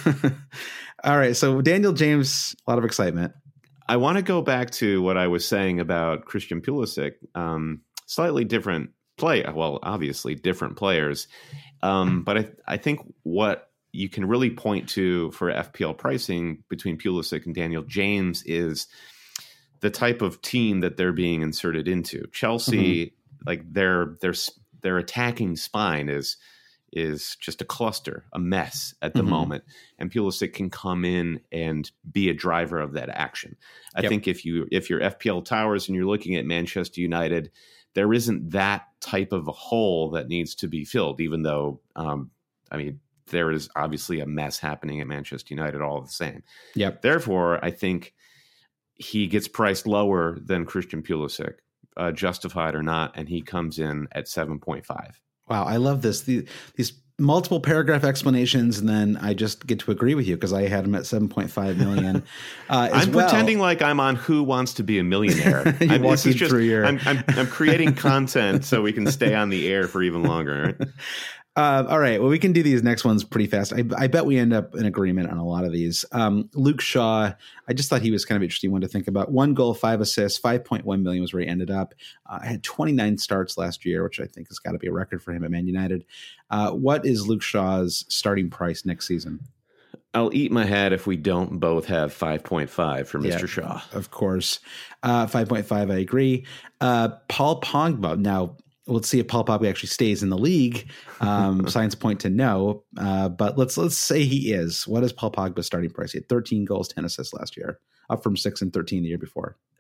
All right, so Daniel James, a lot of excitement. I want to go back to what I was saying about Christian Pulisic. Um, slightly different play. Well, obviously different players. Um, but I, I think what you can really point to for F P L pricing between Pulisic and Daniel James is the type of team that they're being inserted into. Chelsea, mm-hmm. like their their their attacking spine is is just a cluster, a mess at the mm-hmm. moment. And Pulisic can come in and be a driver of that action. I yep. think if you if you're F P L Towers and you're looking at Manchester United, there isn't that type of a hole that needs to be filled, even though, um, I mean, there is obviously a mess happening at Manchester United all the same. Yep. Therefore, I think he gets priced lower than Christian Pulisic, uh, justified or not, and he comes in at seven point five. Wow, I love this. The, these multiple paragraph explanations, and then I just get to agree with you because I had him at seven point five million. Uh, I'm well. pretending like I'm on Who Wants to Be a Millionaire. I'm, this is just, your... I'm, I'm, I'm creating content so we can stay on the air for even longer. Right? Uh, all right. Well, we can do these next ones pretty fast. I, I bet we end up in agreement on a lot of these. Um, Luke Shaw, I just thought he was kind of interesting one to think about. One goal, five assists, five point one million was where he ended up. Uh, had twenty-nine starts last year, which I think has got to be a record for him at Man United. Uh, what is Luke Shaw's starting price next season? I'll eat my hat if we don't both have five point five for Mister Yeah, Shaw. Of course. Uh, five point five, I agree. Uh, Paul Pogba. Now, let's see if Paul Pogba actually stays in the league. Um, signs point to no, uh, but let's let's say he is. What is Paul Pogba's starting price? He had thirteen goals, ten assists last year, up from six and thirteen the year before.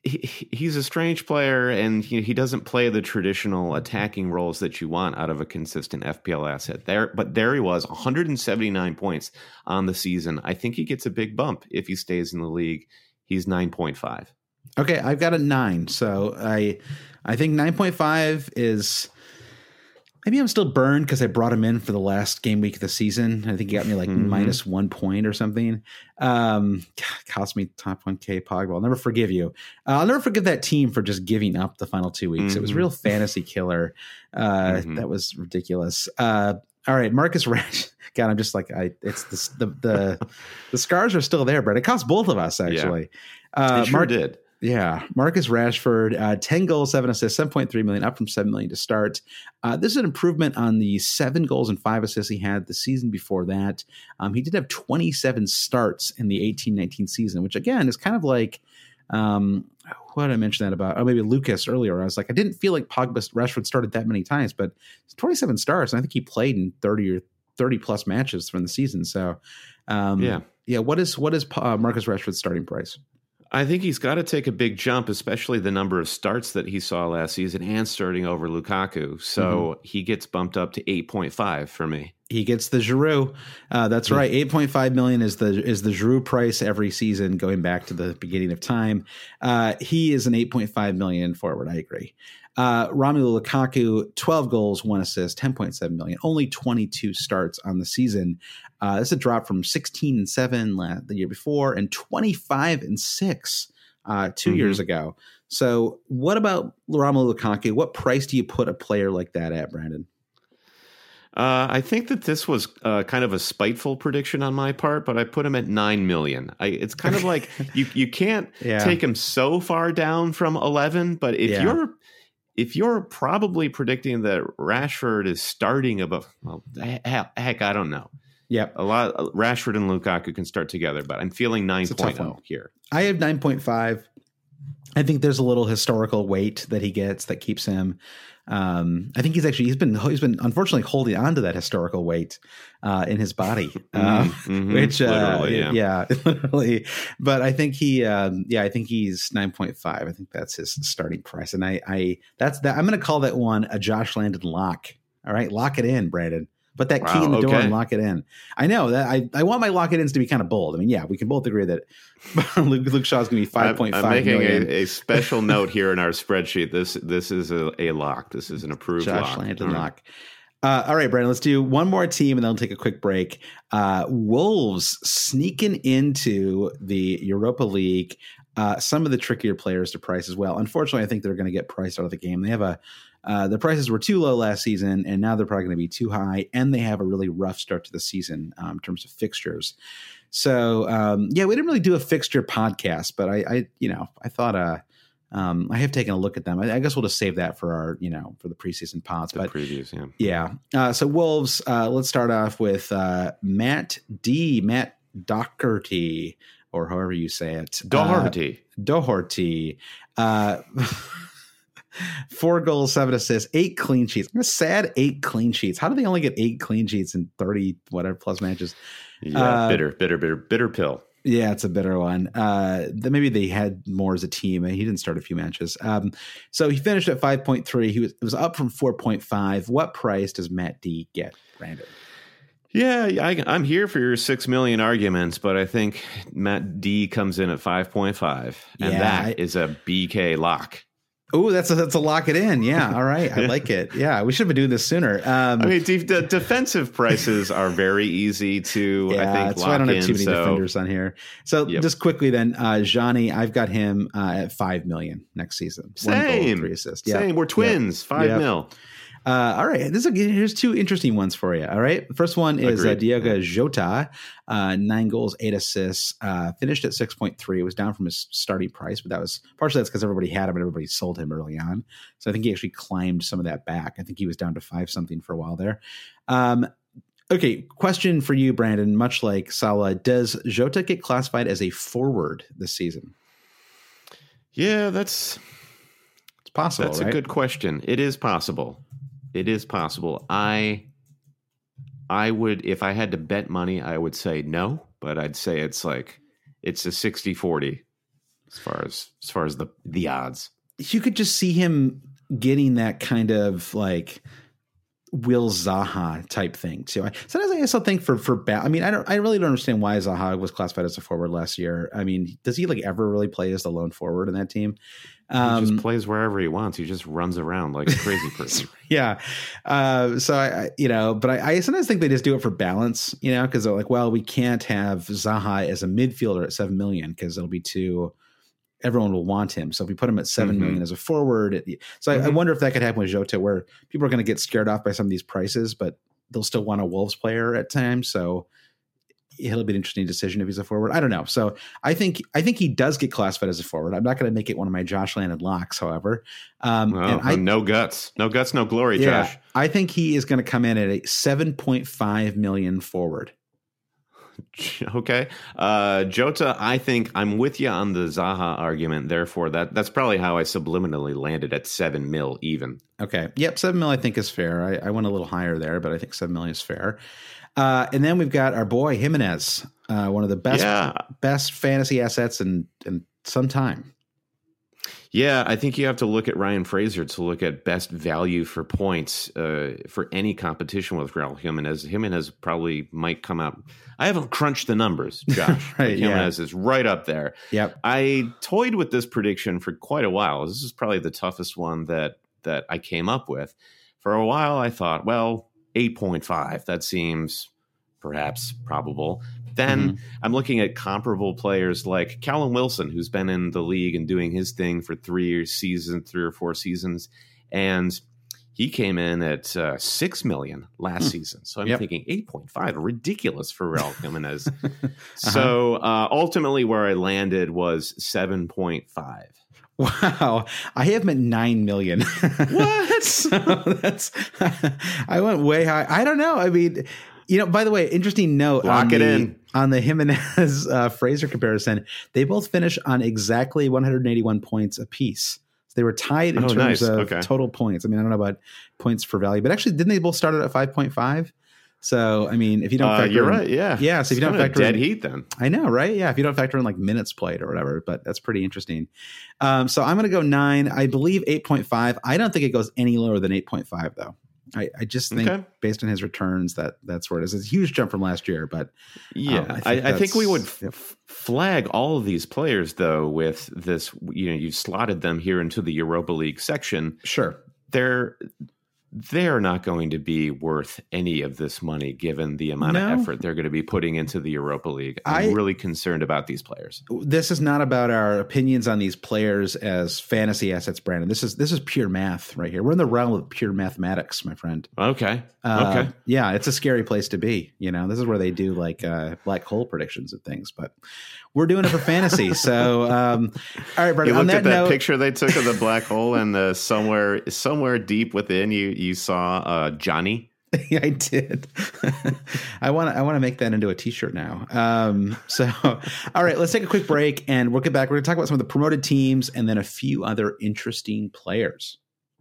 he, he's a strange player, and he, he doesn't play the traditional attacking roles that you want out of a consistent F P L asset. There, but there he was, one hundred seventy-nine points on the season. I think he gets a big bump if he stays in the league. He's nine point five. Okay, I've got a nine, so I I think nine point five is. Maybe I'm still burned because I brought him in for the last game week of the season. I think he got me like mm-hmm. minus one point or something. Um, cost me top one K Pogba. I'll never forgive you. Uh, I'll never forgive that team for just giving up the final two weeks. Mm-hmm. It was real fantasy killer. Uh, mm-hmm. That was ridiculous. Uh, all right, Marcus Rash. God, I'm just like I. It's the the the, the scars are still there, Brett. It cost both of us actually. Yeah. Uh, it sure Mar- did. Yeah, Marcus Rashford, uh, ten goals, seven assists, seven point three million, up from seven million to start. Uh, this is an improvement on the seven goals and five assists he had the season before that. Um, he did have twenty-seven starts in the eighteen nineteen season, which again is kind of like um, what did I mention that about? Oh, maybe Lucas earlier. I was like, I didn't feel like Pogba Rashford started that many times, but it's twenty-seven starts, and I think he played in thirty or thirty plus matches from the season. So, um, yeah, yeah. What is what is uh, Marcus Rashford's starting price? I think he's got to take a big jump, especially the number of starts that he saw last season and starting over Lukaku. So mm-hmm. he gets bumped up to eight point five for me. He gets the Giroud. Uh, that's right. eight point five million is the is the Giroud price every season going back to the beginning of time. Uh, he is an eight point five million forward. I agree. Uh, Romelu Lukaku, twelve goals, one assist, ten point seven million, only twenty-two starts on the season. Uh, this is a drop from sixteen and seven the year before and twenty-five and six uh, two mm-hmm. years ago. So what about Romelu Lukaku? What price do you put a player like that at, Brandon? Uh, I think that this was uh, kind of a spiteful prediction on my part, but I put him at nine million. I, it's kind of like you you can't yeah. take him so far down from eleven, but if yeah. you're if you're probably predicting that Rashford is starting above, well, heck, heck I don't know. Yeah, a lot. Rashford and Lukaku can start together, but I'm feeling nine point oh here. I have nine point five. I think there's a little historical weight that he gets that keeps him. Um, I think he's actually he's been he's been unfortunately holding on to that historical weight uh, in his body, uh, mm-hmm. which uh, literally, yeah. yeah, literally. But I think he, um, yeah, I think he's nine point five. I think that's his starting price, and I, I that's that. I'm going to call that one a Josh Landon lock. All right, lock it in, Brandon. Put that wow, key in the okay. door and lock it in. I know that I, I want my lock it ins to be kind of bold. I mean, yeah, we can both agree that Luke, Luke Shaw's going to be five point five. I'm making a, a special note here in our spreadsheet. This this is a, a lock. This is an approved Josh lock. Josh Landon all lock. Right. Uh, all right, Brandon, let's do one more team and then we'll take a quick break. Uh, Wolves sneaking into the Europa League. Uh, some of the trickier players to price as well. Unfortunately, I think they're going to get priced out of the game. They have a Uh, the prices were too low last season, and now they're probably going to be too high, and they have a really rough start to the season um, in terms of fixtures. So, um, yeah, we didn't really do a fixture podcast, but I, I you know, I thought uh, um, I have taken a look at them. I, I guess we'll just save that for our, you know, for the preseason pods. The but previews, yeah. Yeah. Uh, so Wolves, uh, let's start off with uh, Matt D, Matt Doherty, or however you say it. Doherty. Uh, Doherty. Uh Four goals, seven assists, eight clean sheets. A sad eight clean sheets. How do they only get eight clean sheets in thirty whatever plus matches? Yeah, uh, bitter, bitter, bitter, bitter pill. Yeah, it's a bitter one. Uh, maybe they had more as a team. He didn't start a few matches. Um, so he finished at five point three. He was it was up from four point five. What price does Matt D get, Brandon? Yeah, I, I'm here for your six million arguments, but I think Matt D comes in at five point five, and yeah, that I, is a B K lock. Oh, that's a, that's a lock it in. Yeah. All right. I like it. Yeah. We should have been doing this sooner. Um, I mean, de- de- defensive prices are very easy to, yeah, I think, that's lock why I don't have in, too many so. defenders on here. So yep. just quickly then, uh, Johnny, I've got him uh, at five million next season. Same. One goal, three assists. Yep. Same. We're twins. Yep. Five yep. mil. Uh, all right. This is a, here's two interesting ones for you. All right. The first one is uh, Diogo Jota, uh, nine goals, eight assists, uh, finished at six point three. It was down from his starting price, but that was partially that's because everybody had him and everybody sold him early on. So I think he actually climbed some of that back. I think he was down to five something for a while there. Um, okay. Question for you, Brandon, much like Salah, does Jota get classified as a forward this season? Yeah, that's, it's possible. That's right? a good question. It is possible. It is possible. I I would, if I had to bet money, I would say no, but I'd say it's like, it's a sixty forty. as far as as far as the the odds. You could just see him getting that kind of like Will Zaha type thing too. I, sometimes I also think for for ba- I mean, I don't, I really don't understand why Zaha was classified as a forward last year. I mean, does he like ever really play as the lone forward in that team? Um, he just plays wherever he wants. He just runs around like a crazy person. yeah. Uh, so I, I, you know, but I, I sometimes think they just do it for balance, you know, because they're like, well, we can't have Zaha as a midfielder at seven million because it'll be too. Everyone will want him. So if we put him at seven mm-hmm. million as a forward, it, so mm-hmm. I, I wonder if that could happen with Jota, where people are going to get scared off by some of these prices, but they'll still want a Wolves player at times. So it'll be an interesting decision if he's a forward. I don't know. So I think I think he does get classified as a forward. I'm not going to make it one of my Josh Landon locks, however. Um, well, and I, no guts, no guts, no glory, yeah, Josh. I think he is going to come in at a seven point five million forward. Okay. Uh, Jota, I think I'm with you on the Zaha argument. Therefore, that that's probably how I subliminally landed at seven mil even. Okay. Yep. Seven mil I think is fair. I, I went a little higher there, but I think seven million is fair. Uh, and then we've got our boy Jimenez, uh, one of the best yeah. best fantasy assets in, in some time. Yeah, I think you have to look at Ryan Fraser to look at best value for points uh, for any competition with Raul Jimenez. Jimenez probably might come out. I haven't crunched the numbers, Josh. right, Jimenez yeah. is right up there. Yep. I toyed with this prediction for quite a while. This is probably the toughest one that that I came up with. For a while, I thought, well, eight point five. That seems perhaps probable. Then mm-hmm. I'm looking at comparable players like Callum Wilson, who's been in the league and doing his thing for three seasons, three or four seasons. And he came in at uh, six million last mm. season. So I'm yep. thinking eight point five, ridiculous for Raul Jimenez. uh-huh. So uh, ultimately where I landed was seven point five. Wow. I have him at nine million. What? So that's, I went way high. I don't know. I mean, you know, by the way, interesting note. Lock on it the, in. On the Jimenez uh, Fraser comparison, they both finish on exactly one hundred eighty-one points apiece. So they were tied in oh, terms nice. of okay. total points. I mean, I don't know about points for value, but actually, didn't they both start at five point five? So, I mean, if you don't uh, factor you're in, right, yeah. Yeah, so if you don't factor dead in, heat then. I know, right? Yeah, if you don't factor in like minutes played or whatever, but that's pretty interesting. Um, so I'm going to go nine. I believe eight point five. I don't think it goes any lower than eight point five, though. I, I just think okay. based on his returns, that that's where it is. It's a huge jump from last year, but yeah, um, I, think I, I think we would f- flag all of these players though with this. You know, you've slotted them here into the Europa League section. Sure, they're they're not going to be worth any of this money given the amount no. of effort they're going to be putting into the Europa League. I'm I, really concerned about these players. This is not about our opinions on these players as fantasy assets, Brandon. This is this is pure math right here. We're in the realm of pure mathematics, my friend. Okay. Uh, okay. Yeah, it's a scary place to be. You know, this is where they do like uh, black hole predictions and things, but we're doing it for fantasy. So, um, all right, Brandon. You looked on that at that note, picture they took of the black hole, and uh, somewhere somewhere deep within you, you saw uh, Johnny. Yeah, I did. I want to I want to make that into a t-shirt now. Um, so, all right, let's take a quick break, and we'll get back. We're going to talk about some of the promoted teams and then a few other interesting players.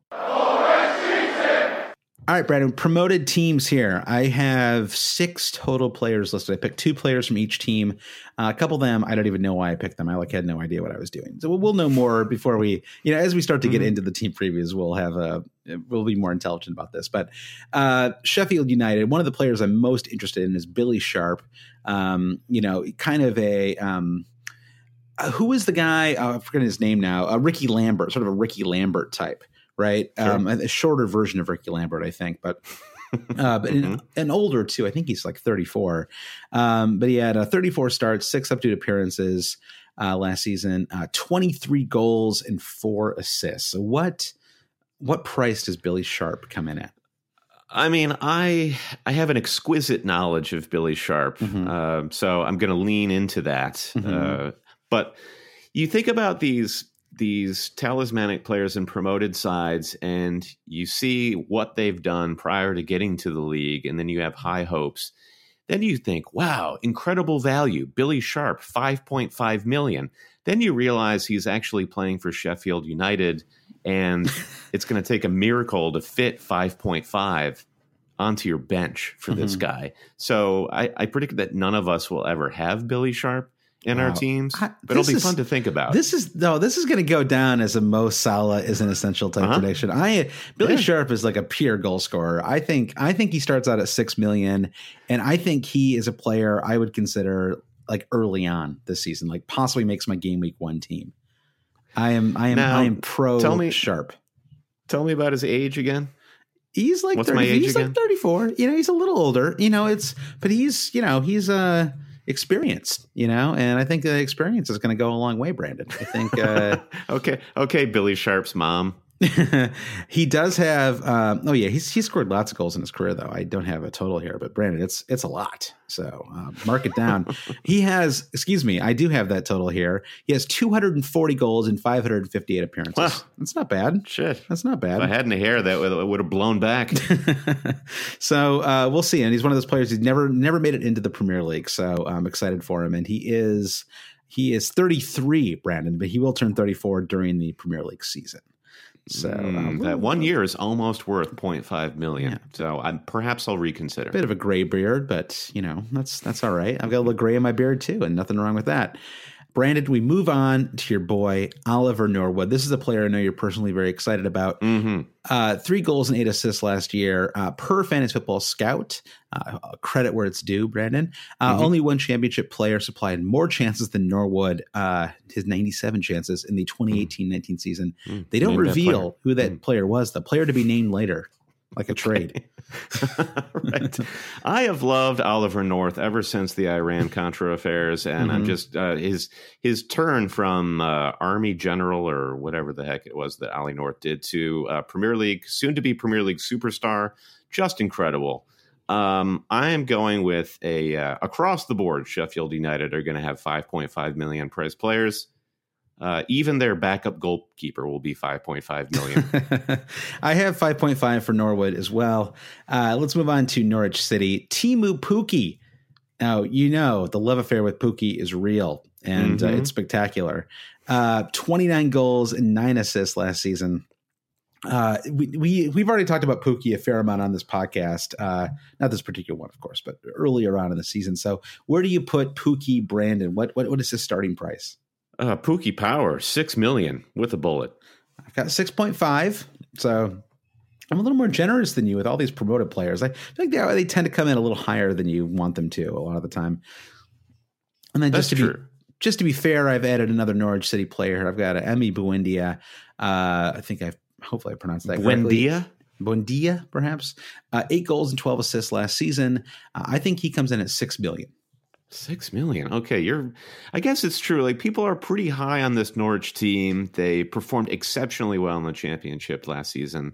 All right, Brandon, promoted teams here. I have six total players listed. I picked two players from each team. Uh, a couple of them, I don't even know why I picked them. I like had no idea what I was doing. So we'll, we'll know more before we, you know, as we start to get mm-hmm. into the team previews, we'll have a, we'll be more intelligent about this. But uh, Sheffield United, one of the players I'm most interested in is Billy Sharp. Um, you know, kind of a, um, uh, who is the guy? Uh, I'm forgetting his name now. Uh, Ricky Lambert, sort of a Ricky Lambert type. Right. Sure. Um, a shorter version of Ricky Lambert, I think, but, uh, but mm-hmm. an, an older too. I think he's like thirty-four. Um, but he had uh, thirty-four starts, six substitute appearances uh, last season, uh, twenty-three goals and four assists. So what, what price does Billy Sharp come in at? I mean, I I have an exquisite knowledge of Billy Sharp, mm-hmm. uh, so I'm going to lean into that. Mm-hmm. Uh, but you think about these. these talismanic players in promoted sides, and you see what they've done prior to getting to the league, and then you have high hopes. Then you think, wow, incredible value. Billy Sharp, five point five million. Then you realize he's actually playing for Sheffield United, and it's going to take a miracle to fit five point five onto your bench for mm-hmm. this guy. So I, I predict that none of us will ever have Billy Sharp. in wow. our teams, I, but it'll be is, fun to think about. This is no, this is going to go down as a Mo Salah is an essential type uh-huh. prediction. I Billy yeah. Sharp is like a pure goal scorer. I think I think he starts out at six million, and I think he is a player I would consider like early on this season, like possibly makes my game week one team. I am I am now, I am pro tell me, Sharp. Tell me about his age again. He's like What's thirty, my age he's again? like thirty-four. You know, he's a little older. You know, it's but he's you know he's uh experienced. You know, and I think the experience is going to go a long way, Brandon. I think. Uh, okay, okay, Billy Sharp's mom. He does have. Um, oh yeah, he's he scored lots of goals in his career, though. I don't have a total here, but Brandon, it's it's a lot. So uh, mark it down. He has. Excuse me, I do have that total here. He has two hundred forty goals in five hundred fifty-eight appearances. Wow. That's not bad. Shit, that's not bad. If I had any hair, that would, would have blown back. So uh, we'll see. And he's one of those players who's never never made it into the Premier League. So I'm excited for him. And he is he is thirty-three, Brandon, but he will turn thirty-four during the Premier League season. So mm, um, that one year is almost worth zero point five million. Yeah. So I'm, perhaps I'll reconsider. Bit of a gray beard, but you know that's that's all right. I've got a little gray in my beard too, and nothing wrong with that. Brandon, we move on to your boy Oliver Norwood. This is a player I know you're personally very excited about. Mm-hmm. Uh, three goals and eight assists last year uh, per Fantasy Football Scout. Uh, credit where it's due, Brandon. Uh, mm-hmm. Only one championship player supplied more chances than Norwood, uh, his ninety-seven chances in the twenty eighteen nineteen season. Mm-hmm. They don't Name reveal that who that mm-hmm. player was. The player to be named later. Like a trade. Right. I have loved Oliver North ever since the Iran-Contra affairs, and mm-hmm. I'm just uh, his his turn from uh, Army General or whatever the heck it was that Ollie North did to uh, Premier League, soon to be Premier League superstar, just incredible. Um, I am going with a uh, across the board. Sheffield United are going to have five point five million prize players. Uh, even their backup goalkeeper will be five point five million. I have five point five for Norwood as well. Uh, let's move on to Norwich City. Teemu Pukki. Now, you know, the love affair with Pukki is real and mm-hmm. uh, it's spectacular. Uh, twenty-nine goals and nine assists last season. Uh, we, we, we've already talked about Pukki a fair amount on this podcast. Uh, not this particular one, of course, but earlier on in the season. So where do you put Pukki, Brandon? What, what, what is his starting price? Uh, Pukki Power, six million with a bullet. I've got six point five, so I'm a little more generous than you with all these promoted players. I think they, they tend to come in a little higher than you want them to a lot of the time. And then That's just to true. be just to be fair, I've added another Norwich City player. I've got Emi Buendia. Uh, I think I've hopefully I pronounced that correctly. Buendia? Buendia, perhaps. Uh, eight goals and twelve assists last season. Uh, I think he comes in at six million. Six million. Okay, you're. I guess it's true. Like people are pretty high on this Norwich team. They performed exceptionally well in the championship last season.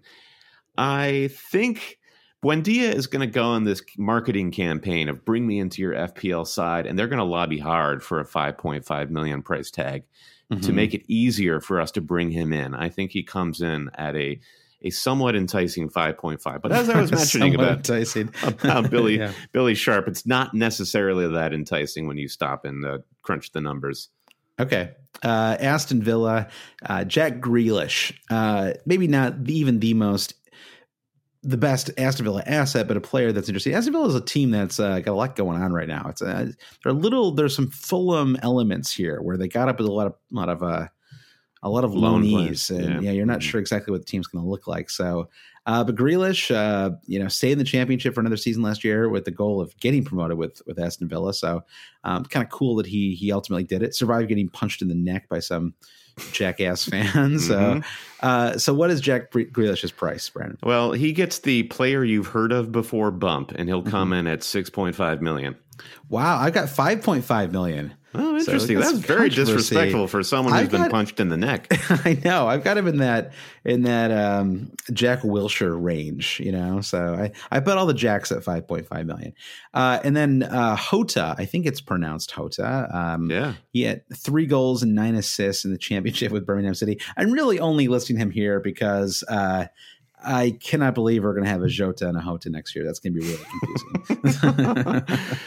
I think Buendia is going to go on this marketing campaign of bring me into your F P L side, and they're going to lobby hard for a five point five million price tag mm-hmm. to make it easier for us to bring him in. I think he comes in at a. A somewhat enticing five point five. But as I was mentioning about, enticing. about Billy yeah. Billy Sharp, it's not necessarily that enticing when you stop and uh, crunch the numbers. Okay. Uh, Aston Villa, uh, Jack Grealish, uh, maybe not the, even the most, the best Aston Villa asset, but a player that's interesting. Aston Villa is a team that's uh, got a lot going on right now. It's uh, they're a little, there's some Fulham elements here where they got up with a lot of, lot of, uh, A lot of loanees, and yeah. yeah, you're not sure exactly what the team's going to look like. So, uh, but Grealish, uh, you know, stayed in the championship for another season last year with the goal of getting promoted with with Aston Villa. So, um, kind of cool that he he ultimately did it. Survived getting punched in the neck by some jackass fan. So, mm-hmm. uh, so what is Jack Grealish's price, Brandon? Well, he gets the player you've heard of before bump, and he'll come mm-hmm. in at six point five million. Wow, I've got five point five million. Oh, interesting. So that's very disrespectful for someone who's I've been got, punched in the neck. I know. I've got him in that in that um, Jack Wilshere range, you know. So I, I bet all the Jacks at five point five million. Uh, and then uh, Jota, I think it's pronounced Jota. Um, yeah. He had three goals and nine assists in the championship with Birmingham City. I'm really only listing him here because uh, I cannot believe we're going to have a Jota and a Jota next year. That's going to be really confusing.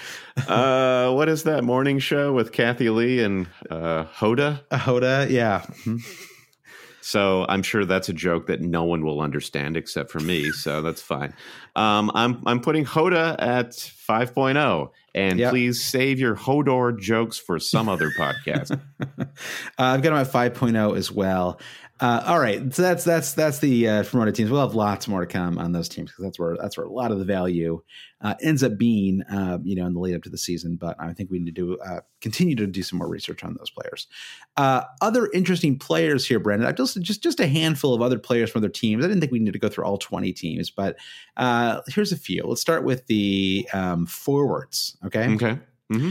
uh, what is that morning show with Kathy Lee and uh, Hoda? Uh, Hoda, yeah. Mm-hmm. So I'm sure that's a joke that no one will understand except for me. So that's fine. Um, I'm I'm putting Hoda at five point oh. And yep. please save your Hodor jokes for some other podcast. uh, I've got him at five point oh as well. Uh, all right, so that's that's that's the uh, promoted teams. We'll have lots more to come on those teams because that's where that's where a lot of the value uh, ends up being, uh, you know, in the lead up to the season. But I think we need to do uh, continue to do some more research on those players. Uh, other interesting players here, Brandon. I just just just a handful of other players from other teams. I didn't think we needed to go through all twenty teams, but uh, here's a few. Let's start with the um, forwards. Okay. Okay. Mm-hmm.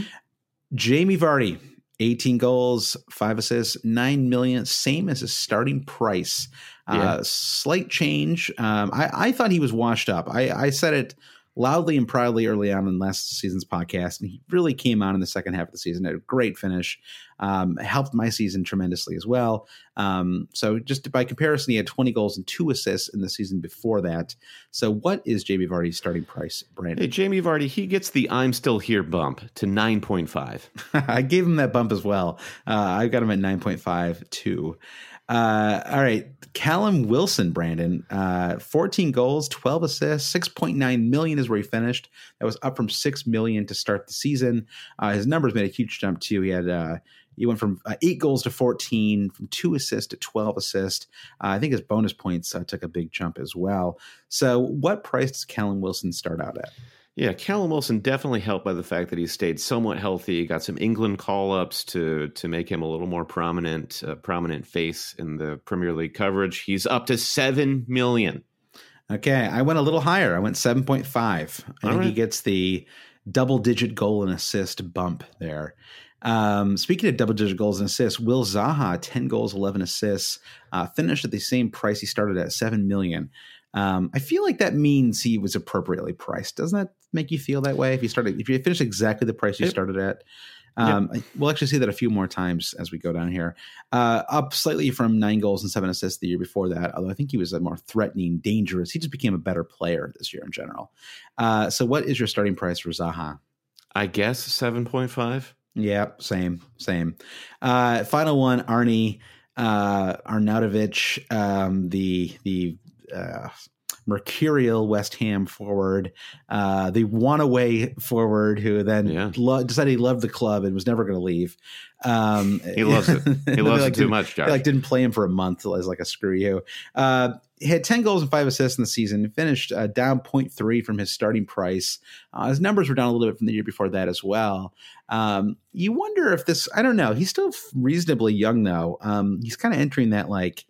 Jamie Vardy. eighteen goals, five assists, nine million, same as his starting price. Uh, yeah. Slight change. Um, I, I thought he was washed up. I, I said it loudly and proudly early on in last season's podcast, and he really came on in the second half of the season. Had a great finish. Um, helped my season tremendously as well. Um, so just by comparison, he had twenty goals and two assists in the season before that. So what is Jamie Vardy's starting price, Brandon? Hey, Jamie Vardy, he gets the I'm still here bump to nine point five. I gave him that bump as well. Uh, I've got him at nine point five too. Uh, all right. Callum Wilson, Brandon, uh, fourteen goals, twelve assists, six point nine million is where he finished. That was up from six million to start the season. Uh, his numbers made a huge jump too. He had, uh, he went from uh, eight goals to fourteen, from two assists to twelve assists. Uh, I think his bonus points uh, took a big jump as well. So what price does Callum Wilson start out at? Yeah, Callum Wilson definitely helped by the fact that he stayed somewhat healthy. He got some England call-ups to to make him a little more prominent, uh, prominent face in the Premier League coverage. He's up to seven million. Okay, I went a little higher. I went seven point five. I All think right. he gets the double-digit goal and assist bump there. Um, speaking of double-digit goals and assists, Will Zaha, ten goals, eleven assists, uh, finished at the same price he started at, seven million. Um, I feel like that means he was appropriately priced. Doesn't that make you feel that way? If you started, if you finish exactly the price you yep. started at, um, yep. we'll actually see that a few more times as we go down here. Uh, up slightly from nine goals and seven assists the year before that. Although I think he was a more threatening, dangerous. He just became a better player this year in general. Uh, so what is your starting price for Zaha? I guess seven point five. Yeah, same, same. Uh, final one, Arnie uh, Arnautovic, um, the the. Uh, mercurial West Ham forward, uh, the one-away forward who then yeah. lo- decided he loved the club and was never going to leave. Um, he loves it. He loves like it too much, Josh. They like didn't play him for a month as like a screw you. Uh, he had ten goals and five assists in the season. Finished uh, down zero point three from his starting price. Uh, his numbers were down a little bit from the year before that as well. Um, you wonder if this. I don't know. He's still reasonably young though. Um, he's kind of entering that like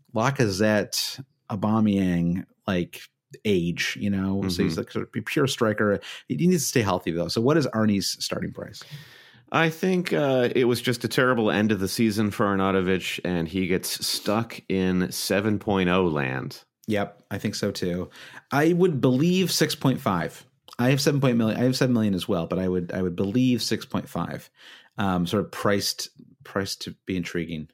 Lacazette, Aubameyang like age, you know, mm-hmm. so he's like sort of a pure striker. He needs to stay healthy though. So what is Arnie's starting price? I think uh, it was just a terrible end of the season for Arnautovic, and he gets stuck in seven point oh land. Yep, I think so too. I would believe six point five. I have seven point million. I have seven million as well, but I would I would believe six point five. Um, sort of priced priced to be intriguing.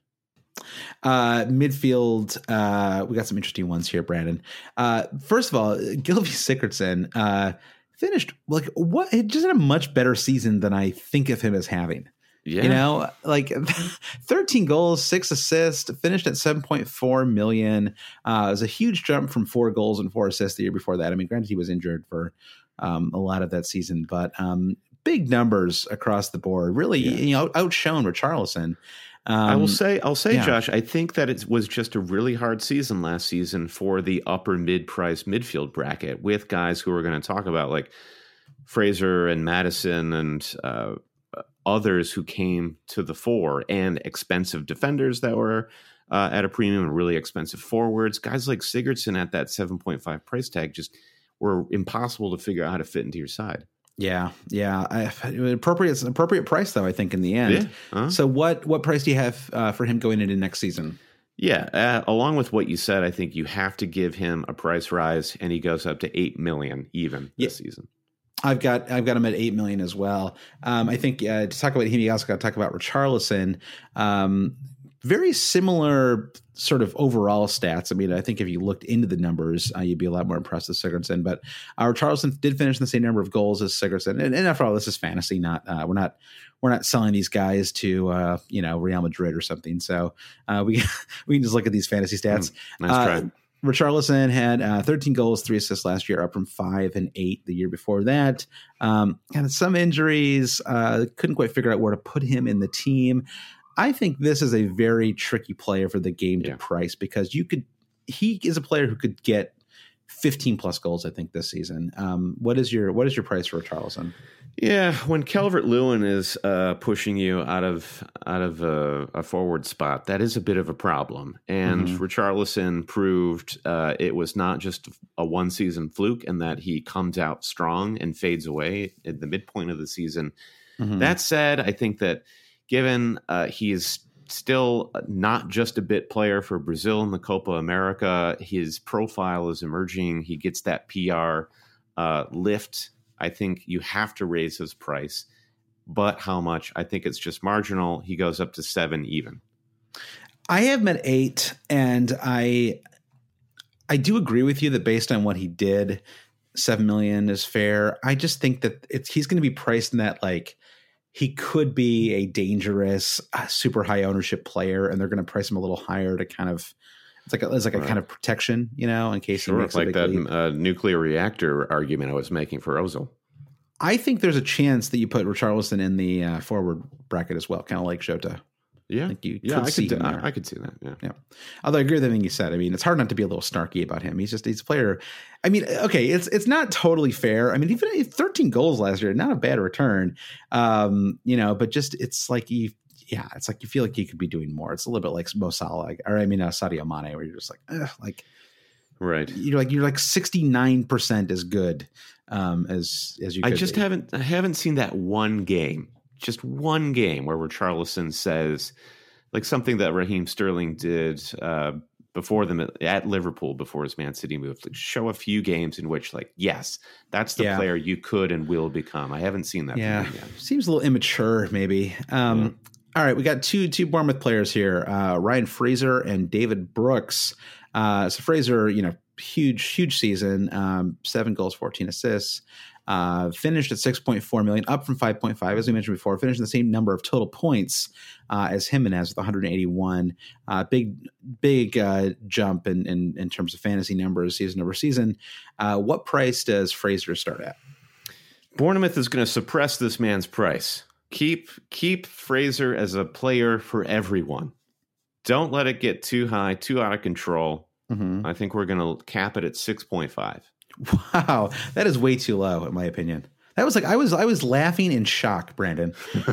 Uh, midfield, uh, we got some interesting ones here, Brandon. Uh, first of all, Gylfi Sigurdsson uh, finished like what? He just had a much better season than I think of him as having. Yeah. You know, like thirteen goals, six assists, finished at seven point four million. Uh, it was a huge jump from four goals and four assists the year before that. I mean, granted, he was injured for um, a lot of that season, but um, big numbers across the board. Really, yeah. you know, outshone Richarlison. Um, I will say, I'll say, yeah. Josh, I think that it was just a really hard season last season for the upper mid-price midfield bracket with guys who we're going to talk about, like Fraser and Madison and uh, others who came to the fore, and expensive defenders that were uh, at a premium and really expensive forwards. Guys like Sigurdsson at that seven point five price tag just were impossible to figure out how to fit into your side. Yeah, yeah. I, appropriate, appropriate price though. I think in the end. Yeah. Uh-huh. So what what price do you have uh, for him going into next season? Yeah, uh, along with what you said, I think you have to give him a price rise, and he goes up to eight million even yeah. this season. I've got I've got him at eight million as well. Um, I think uh, to talk about him, you also got to talk about Richarlison. Um, very similar sort of overall stats. I mean, I think if you looked into the numbers, uh, you'd be a lot more impressed with Sigurdsson. But our Richarlison did finish in the same number of goals as Sigurdsson. And, and after all, this is fantasy. Not uh, we're not we're not selling these guys to uh, you know Real Madrid or something. So uh, we we can just look at these fantasy stats. Mm, nice try. Uh, Richarlison had uh, thirteen goals, three assists last year, up from five and eight the year before that. Um, had some injuries. Uh, couldn't quite figure out where to put him in the team. I think this is a very tricky player for the game to yeah. price because you could. He is a player who could get fifteen plus goals. I think this season. Um, what is your what is your price for Richarlison? Yeah, when Calvert-Lewin is uh, pushing you out of out of a, a forward spot, that is a bit of a problem. And mm-hmm. Richarlison proved uh, it was not just a one season fluke, and that he comes out strong and fades away at the midpoint of the season. Mm-hmm. That said, I think that. Given uh, he is still not just a bit player for Brazil in the Copa America, his profile is emerging. He gets that P R uh, lift. I think you have to raise his price. But how much? I think it's just marginal. He goes up to seven even. I have him at eight, and I I do agree with you that based on what he did, seven million is fair. I just think that it's he's going to be priced in that like. He could be a dangerous, uh, super high ownership player, and they're going to price him a little higher to kind of it's like a, it's like a right. kind of protection, you know, in case sure, he makes like a big that uh, nuclear reactor argument I was making for Ozil. I think there's a chance that you put Richarlison in the uh, forward bracket as well, kind of like Jota. Yeah, I think you yeah, could I see could. him I, there. I could see that. Yeah, yeah. Although I agree with everything you said. I mean, it's hard not to be a little snarky about him. He's just he's a player. I mean, okay, it's it's not totally fair. I mean, even thirteen goals last year, not a bad return. Um, you know, but just it's like you, yeah, it's like you feel like you could be doing more. It's a little bit like Mo Salah, or I mean, uh, Sadio Mane, where you're just like, ugh, like, right? You're like you're like sixty-nine percent as good um, as as you. I could just be. haven't I haven't seen that one game, just one game where Richarlison says. Like something that Raheem Sterling did uh, before them at, at Liverpool before his Man City move. Like show a few games in which, like, yes, that's the yeah. player you could and will become. I haven't seen that. Yeah, from him yet. Seems a little immature, maybe. Um, yeah. All right, we got two two Bournemouth players here: uh, Ryan Fraser and David Brooks. Uh, so Fraser, you know, huge huge season, um, seven goals, fourteen assists. Uh, finished at six point four million, up from five point five, as we mentioned before, finished the same number of total points uh, as Jimenez with one hundred eighty-one. Uh, big, big uh, jump in, in, in terms of fantasy numbers season over season. Uh, what price does Fraser start at? Bournemouth is going to suppress this man's price. Keep, keep Fraser as a player for everyone. Don't let it get too high, too out of control. Mm-hmm. I think we're going to cap it at six point five. Wow, that is way too low, in my opinion. That was like I was I was laughing in shock, Brandon.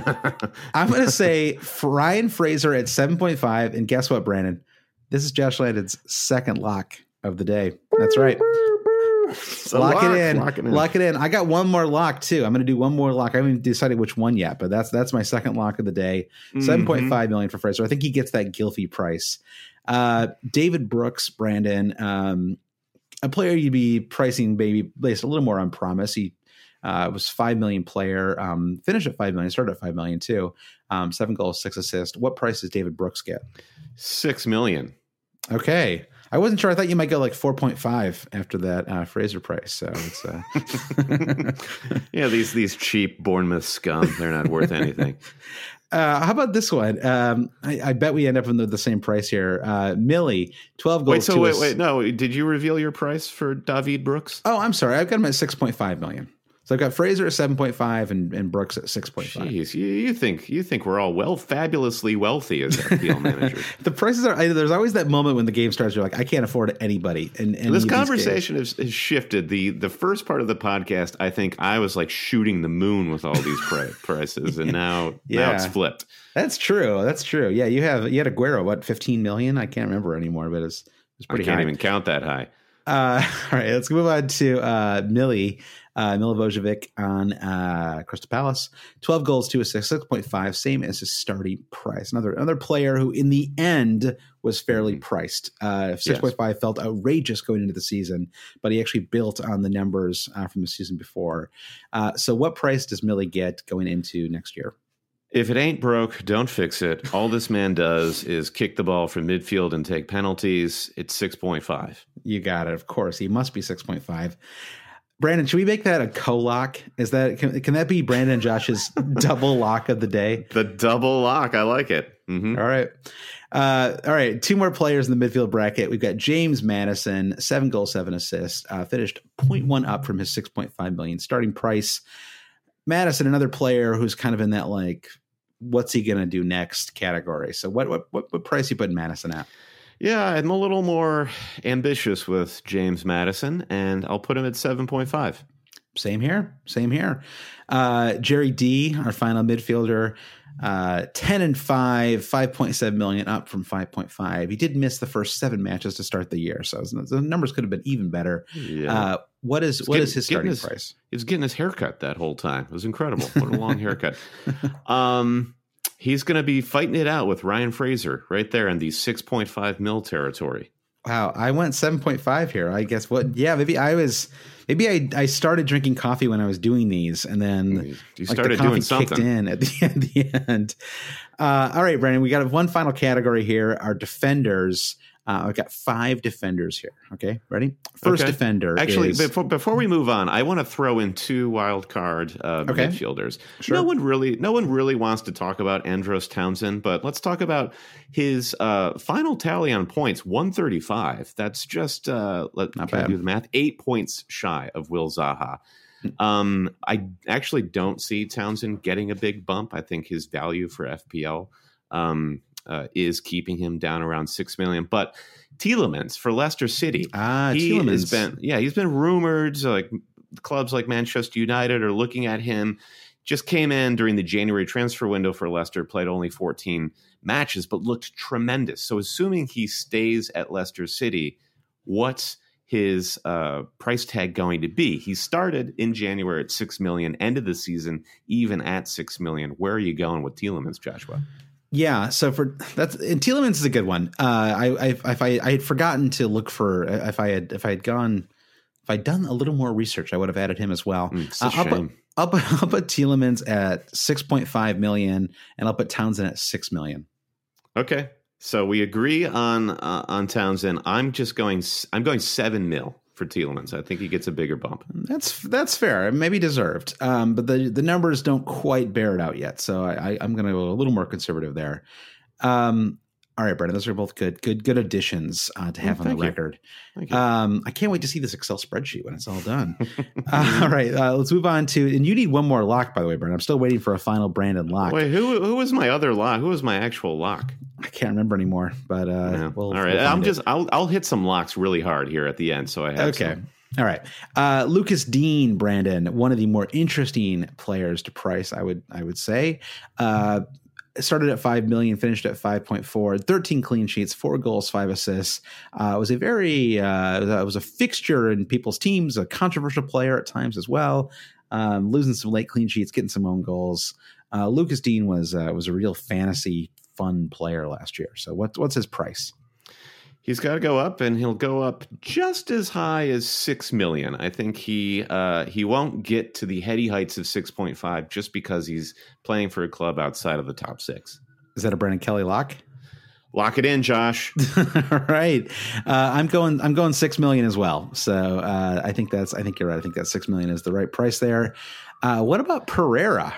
I'm going to say Ryan Fraser at seven point five, and guess what, Brandon? This is Josh Landon's second lock of the day. That's right. So lock, lock, it in. lock it in. Lock it in. I got one more lock too. I'm going to do one more lock. I haven't decided which one yet, but that's that's my second lock of the day. Mm-hmm. seven point five million for Fraser. I think he gets that Gylfi price. Uh, David Brooks, Brandon. Um, A player you'd be pricing maybe based a little more on promise. He uh, was five million player, um, finished at five million, started at five million too. Um, seven goals, six assists. What price does David Brooks get? Six million. Okay, I wasn't sure. I thought you might go like four point five after that uh, Fraser price. So it's uh... yeah, these these cheap Bournemouth scum. They're not worth anything. Uh, how about this one? Um, I, I bet we end up in the, the same price here. Uh, Millie, twelve goals. Wait, so wait, wait, no. Did you reveal your price for David Brooks? Oh, I'm sorry. I've got him at six point five million. So I've got Fraser at seven point five and, and Brooks at six point five. Jeez, you, you think you think we're all well fabulously wealthy as F P L managers. The prices are. I, there's always that moment when the game starts. You're like, I can't afford anybody. And, and this conversation has, has shifted. the The first part of the podcast, I think I was like shooting the moon with all these pri- prices, and now yeah. now it's flipped. That's true. That's true. Yeah, you have you had Aguero. What, fifteen million? I can't remember anymore, but it's it's pretty. I can't high. even count that high. Uh, all right, let's move on to uh, Millie. Uh, Milivojevic on uh, Crystal Palace. twelve goals, two assists, six point five, same as his starting price. Another another player who in the end was fairly mm-hmm. priced. Uh, six point five yes. felt outrageous going into the season, but he actually built on the numbers uh, from the season before. Uh, so what price does Millie get going into next year? If it ain't broke, don't fix it. All this man does is kick the ball from midfield and take penalties. It's six point five. You got it. Of course. He must be six point five. Brandon, should we make that a co-lock? Is that can, can that be Brandon and Josh's double lock of the day? The double lock. I like it. Mm-hmm. All right. Uh, all right. Two more players in the midfield bracket. We've got James Madison, seven goals, seven assists, uh, finished zero point one up from his six point five million starting price. Madison, another player who's kind of in that like, what's he going to do next category. So what, what, what, what price you putting Madison at? Yeah, I'm a little more ambitious with James Madison, and I'll put him at seven point five. Same here. Same here. Uh, Jerry D, our final midfielder, uh, ten and five, five point seven million, up from five point five. He did miss the first seven matches to start the year, so the numbers could have been even better. Yeah. Uh, what is what getting, is his starting his, price? He was getting his haircut that whole time. It was incredible. What a long haircut. Um, he's going to be fighting it out with Ryan Fraser right there in the six point five mil territory. Wow, I went seven point five here. I guess what? Yeah, maybe I was. Maybe I, I started drinking coffee when I was doing these, and then you like, started the coffee doing something. kicked in at the, at the end. Uh, all right, Brandon, we got one final category here. Our defenders. Uh, I've got five defenders here. Okay, ready? First okay. defender. Actually, is, before before we move on, I want to throw in two wild card uh, okay. midfielders. Sure. No one really, no one really wants to talk about Andros Townsend, but let's talk about his uh, final tally on points: one thirty-five. That's just uh, let Not can I bad. do the math. Eight points shy of Will Zaha. Um, I actually don't see Townsend getting a big bump. I think his value for F P L um, uh, is keeping him down around six million. But Tielemans for Leicester City, Ah, he Tielemans. has been yeah he's been rumored. Like clubs like Manchester United are looking at him. Just came in during the January transfer window for Leicester, played only fourteen matches, but looked tremendous. So assuming he stays at Leicester City, what's his uh, price tag going to be? He started in January at six million, ended the season even at six million. Where are you going with Tielemans, Joshua? Yeah, so for that's and Tielemans is a good one. Uh, I, I if I, I had forgotten to look for if I had if I had gone if I'd done a little more research, I would have added him as well. Mm, it's a uh, I'll, put, shame. I'll put I'll put Tielemans at six point five million, and I'll put Townsend at six million. Okay, so we agree on uh, on Townsend. I'm just going. I'm going seven mil for Tielemans. I think he gets a bigger bump. That's that's fair, maybe deserved. Um, but the the numbers don't quite bear it out yet, so I, I, I'm going to go a little more conservative there. Um, all right, Brendan, those are both good, good, good additions uh, to have Oh, on the thank you. record. Thank you. Um, I can't wait to see this Excel spreadsheet when it's all done. uh, all right, uh, let's move on to, and you need one more lock, by the way, Brendan. I'm still waiting for a final Brandon lock. Wait, who who was my other lock? Who was my actual lock? I can't remember anymore, but uh, No. we'll, All right, we'll find I'm it. just I'll I'll hit some locks really hard here at the end, so I have Okay. some. All right. Uh, Lucas Dean, Brandon, one of the more interesting players to price, I would I would say. Uh, started at five million, finished at five point four, thirteen clean sheets, four goals, five assists. Uh, it was a very uh, it was a fixture in people's teams, a controversial player at times as well. Um, losing some late clean sheets, getting some own goals. Uh, Lucas Dean was uh, was a real fantasy fun player last year. So what what's his price? He's got to go up, and he'll go up just as high as six million. I think he uh, he won't get to the heady heights of six point five just because he's playing for a club outside of the top six. Is that a Brandon Kelly lock? Lock it in, Josh. All right, uh, I'm going. I'm going six million as well. So uh, I think that's. I think you're right. I think that six million is the right price there. Uh, what about Pereira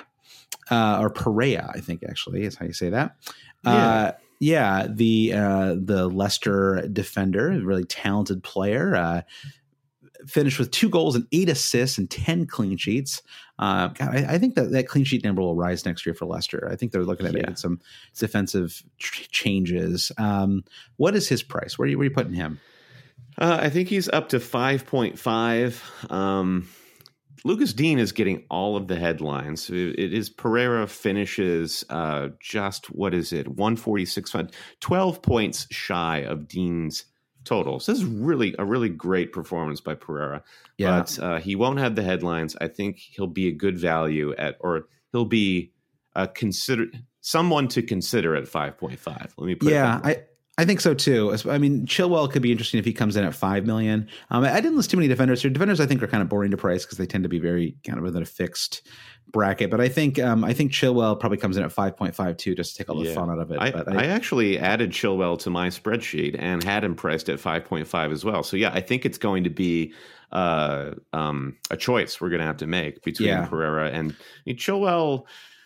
uh, or Perea? I think actually is how you say that. Yeah. Uh, Yeah, the uh, the Leicester defender, a really talented player, uh, finished with two goals and eight assists and ten clean sheets. Uh, God, I, I think that that clean sheet number will rise next year for Leicester. I think they're looking at Yeah. making some defensive tr- changes. Um, what is his price? Where are you, where are you putting him? Uh, I think he's up to five point five. Um, Lucas Dean is getting all of the headlines. It, it is Pereira finishes uh, just, what is it, one forty-six, twelve points shy of Dean's total. So this is really a really great performance by Pereira. Yeah. But uh, he won't have the headlines. I think he'll be a good value at, or he'll be uh, considered someone to consider at five point five. Let me put Yeah, it that way. I. I think so too. I mean, Chilwell could be interesting if he comes in at five million. Um, I didn't list too many defenders here. Defenders, I think, are kind of boring to price because they tend to be very kind of within a fixed bracket. But I think um, I think Chilwell probably comes in at five point five two just to take all the yeah. fun out of it. I, but I, I actually added Chilwell to my spreadsheet and had him priced at five point five as well. So yeah, I think it's going to be uh, um, a choice we're going to have to make between yeah. Pereira and I mean, Chilwell.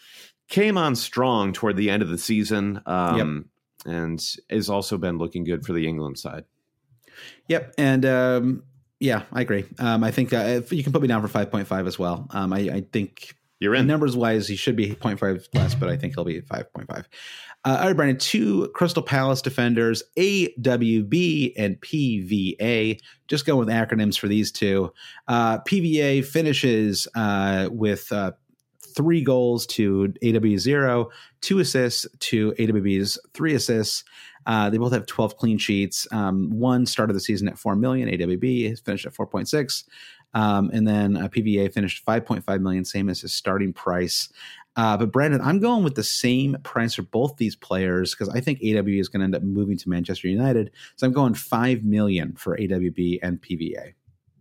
Came on strong toward the end of the season. Um, yep. And has also been looking good for the England side. Yep. And um, yeah, I agree. Um, I think uh, if you can put me down for five point five as well. Um, I, I think you're in numbers wise, he should be zero point five less, but I think he'll be five point five. Uh, all right, Brandon, two Crystal Palace defenders, A W B and P V A. Just going with acronyms for these two. Uh, P V A finishes uh, with uh, three goals to A W zero, two assists to A W B's three assists. Uh, they both have twelve clean sheets. Um, one started the season at four million. A W B has finished at four point six. Um, and then uh, P V A finished five point five million, same as his starting price. Uh, but Brandon, I'm going with the same price for both these players because I think A W B is going to end up moving to Manchester United. So I'm going five million for A W B and P V A.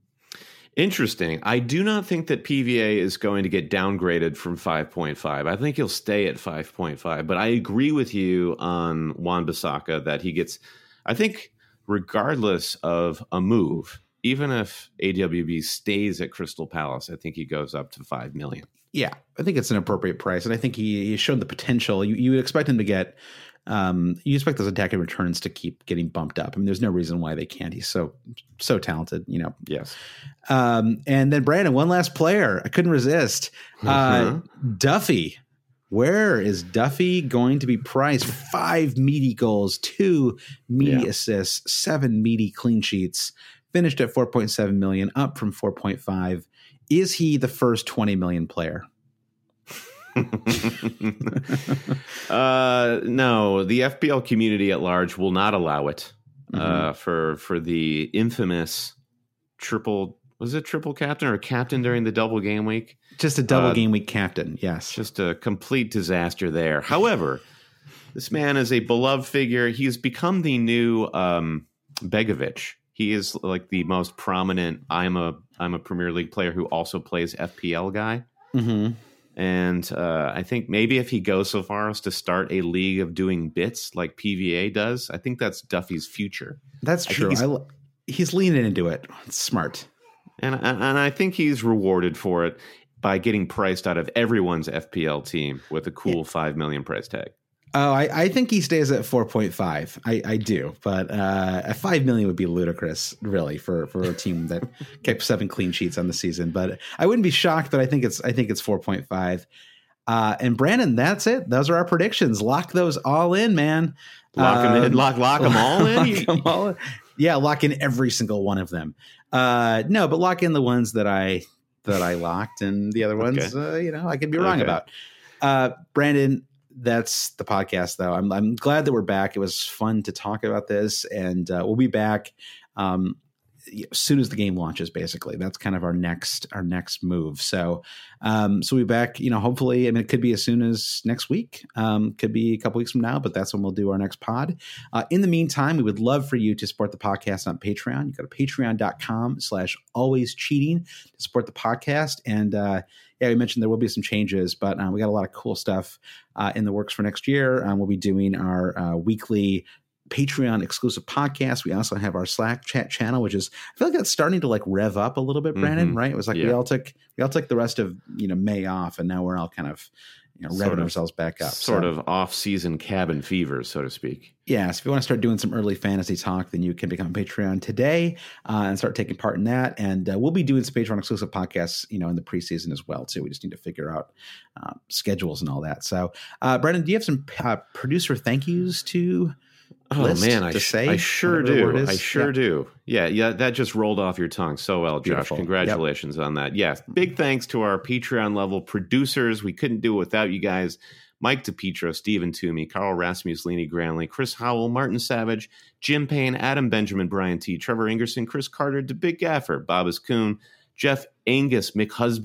Interesting. I do not think that P V A is going to get downgraded from five point five. I think he'll stay at five point five. But I agree with you on Wan-Bissaka that he gets, I think, regardless of a move, even if A W B stays at Crystal Palace, I think he goes up to five million. Yeah, I think it's an appropriate price. And I think he, he showed the potential. You, you would expect him to get Um, you expect those attacking returns to keep getting bumped up. I mean, there's no reason why they can't. He's so, so talented, you know? Yes. Um, and then Brandon, one last player. I couldn't resist. Uh, mm-hmm. Duffy. Where is Duffy going to be priced? Five meaty goals, two meaty yeah. assists, seven meaty clean sheets, finished at four point seven million, up from four point five. Is he the first twenty million player? uh, no, the F P L community at large will not allow it. Mm-hmm. Uh, for for the infamous triple, was it triple captain or captain during the double game week? Just a double uh, game week captain, yes. Just a complete disaster there. However, this man is a beloved figure. He's become the new um, Begovic. He is like the most prominent. I'm a I'm a Premier League player who also plays F P L guy. Mm-hmm. And uh, I think maybe if he goes so far as to start a league of doing bits like P V A does, I think that's Duffy's future. That's true. He's, I, he's leaning into it. It's smart. And, and I think he's rewarded for it by getting priced out of everyone's F P L team with a cool yeah. five million price tag. Oh, I, I think he stays at four point five. I, I do. But uh, a five million would be ludicrous, really, for, for a team that kept seven clean sheets on the season. But I wouldn't be shocked, but I think it's I think it's four point five. Uh, and Brandon, that's it. Those are our predictions. Lock those all in, man. Lock them um, in. Lock, lock them all in. Lock them all in. Yeah, lock in every single one of them. Uh, no, but lock in the ones that I that I locked, and the other ones, okay. uh, you know, I could be wrong okay. about. Uh, Brandon, that's the podcast, though. I'm I'm glad that we're back. It was fun to talk about this, and uh, we'll be back um, as soon as the game launches. Basically, that's kind of our next our next move. So, um, so we'll be back. You know, hopefully, I mean, it could be as soon as next week. Um, could be a couple weeks from now, but that's when we'll do our next pod. Uh, in the meantime, we would love for you to support the podcast on Patreon. You go to patreon dot com slash always cheating to support the podcast. And uh, yeah, we mentioned there will be some changes, but uh, we got a lot of cool stuff uh, in the works for next year. Um, we'll be doing our uh, weekly Patreon exclusive podcast. We also have our Slack chat channel, which is, I feel like that's starting to like rev up a little bit, Brandon, mm-hmm. right? It was like, yeah. we all took, we all took the rest of, you know, May off, and now we're all kind of, you know, revving ourselves back up. Sort so, of off-season cabin fever, so to speak. Yeah, so if you want to start doing some early fantasy talk, then you can become a Patreon today uh, and start taking part in that. And uh, we'll be doing some Patreon exclusive podcasts, you know, in the preseason as well, too. We just need to figure out uh, schedules and all that. So, uh, Brendan, do you have some uh, producer thank yous to Oh list man, I, to say? I sure do. I sure yeah. do. Yeah, yeah, that just rolled off your tongue so well, Josh. Beautiful. Congratulations yep. on that. Yes, big thanks to our Patreon level producers. We couldn't do it without you guys. Mike DePietro, Stephen Toomey, Carl Rasmus, Leanie Granley, Chris Howell, Martin Savage, Jim Payne, Adam Benjamin, Brian T., Trevor Ingerson, Chris Carter, The Big Gaffer, Bob Coon, Jeff Angus, Mick Husby,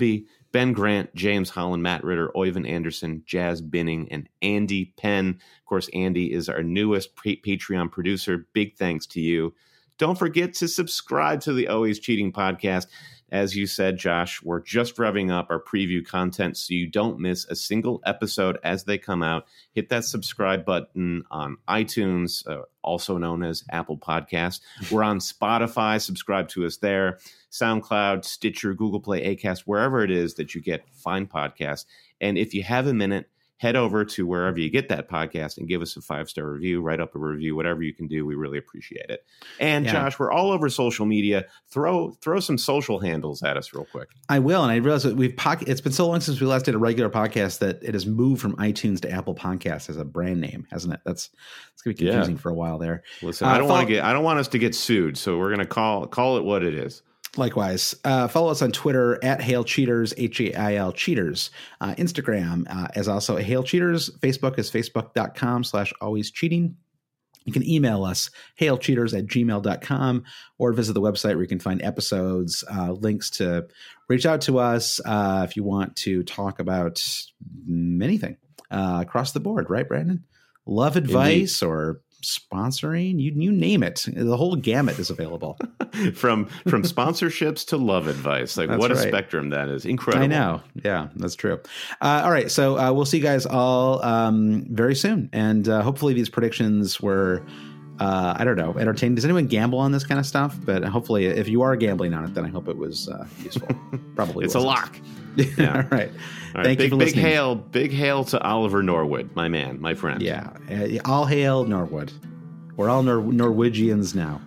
Ben Grant, James Holland, Matt Ritter, Oyvind Anderson, Jazz Binning, and Andy Penn. Of course, Andy is our newest pa- Patreon producer. Big thanks to you. Don't forget to subscribe to the Always Cheating podcast. As you said, Josh, we're just revving up our preview content so you don't miss a single episode as they come out. Hit that subscribe button on iTunes, uh, also known as Apple Podcasts. We're on Spotify. Subscribe to us there. SoundCloud, Stitcher, Google Play, Acast, wherever it is that you get fine podcasts. And if you have a minute, head over to wherever you get that podcast and give us a five-star review, write up a review, whatever you can do. We really appreciate it. And yeah. Josh, we're all over social media. Throw throw some social handles at us real quick. I will. And I realize that we've po- it's been so long since we last did a regular podcast that it has moved from iTunes to Apple Podcasts as a brand name, hasn't it? That's it's going to be confusing yeah. for a while there. Listen, uh, I don't want to get I don't want us to get sued, so we're going to call call it what it is. Likewise, uh, follow us on Twitter at Hail Cheaters, H A I L Cheaters. Uh, Instagram uh, is also Hail Cheaters. Facebook is facebook.com slash always cheating. You can email us, hailcheaters at gmail dot com, or visit the website where you can find episodes, uh, links to reach out to us uh, if you want to talk about anything uh, across the board, right, Brandon? Love advice Indeed. Or sponsoring, you you name it. The whole gamut is available. from from sponsorships to love advice. Like that's what right. a spectrum that is. Incredible. I know. Yeah, that's true. Uh, all right. So uh, we'll see you guys all um, very soon. And uh, hopefully these predictions were, uh, I don't know, entertaining. Does anyone gamble on this kind of stuff? But hopefully if you are gambling on it, then I hope it was uh, useful. Probably It's wasn't. a lock. Yeah. All right. All right. Thank big, you for big listening. hail, big hail to Oliver Norwood, my man, my friend. Yeah. Uh, all hail Norwood. We're all Nor- Norwegians now.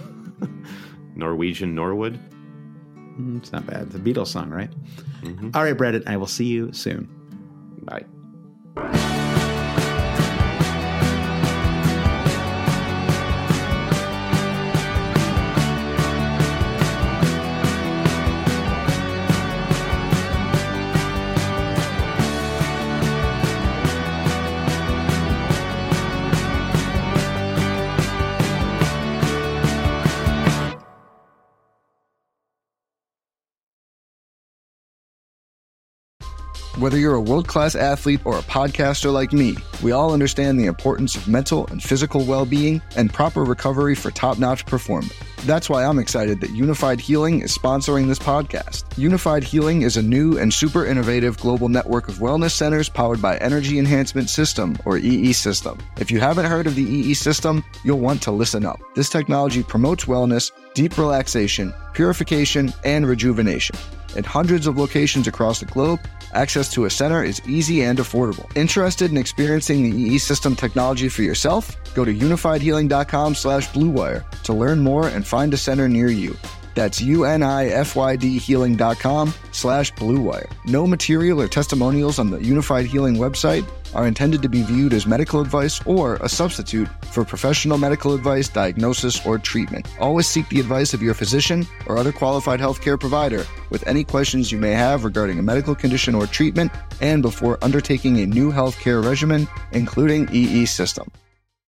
Norwegian Norwood? Mm, it's not bad. It's a Beatles song, right? Mm-hmm. All right, Brandon. I will see you soon. Bye. Whether you're a world-class athlete or a podcaster like me, we all understand the importance of mental and physical well-being and proper recovery for top-notch performance. That's why I'm excited that Unified Healing is sponsoring this podcast. Unified Healing is a new and super innovative global network of wellness centers powered by Energy Enhancement System, or E E System. If you haven't heard of the E E System, you'll want to listen up. This technology promotes wellness, deep relaxation, purification, and rejuvenation. At hundreds of locations across the globe, access to a center is easy and affordable. Interested in experiencing the E E System technology for yourself? Go to unifiedhealing.com slash bluewire to learn more and find a center near you. That's U-N-I-F-Y-D healing.com slash bluewire. No material or testimonials on the Unified Healing website are intended to be viewed as medical advice or a substitute for professional medical advice, diagnosis, or treatment. Always seek the advice of your physician or other qualified healthcare provider with any questions you may have regarding a medical condition or treatment and before undertaking a new healthcare regimen, including E E System.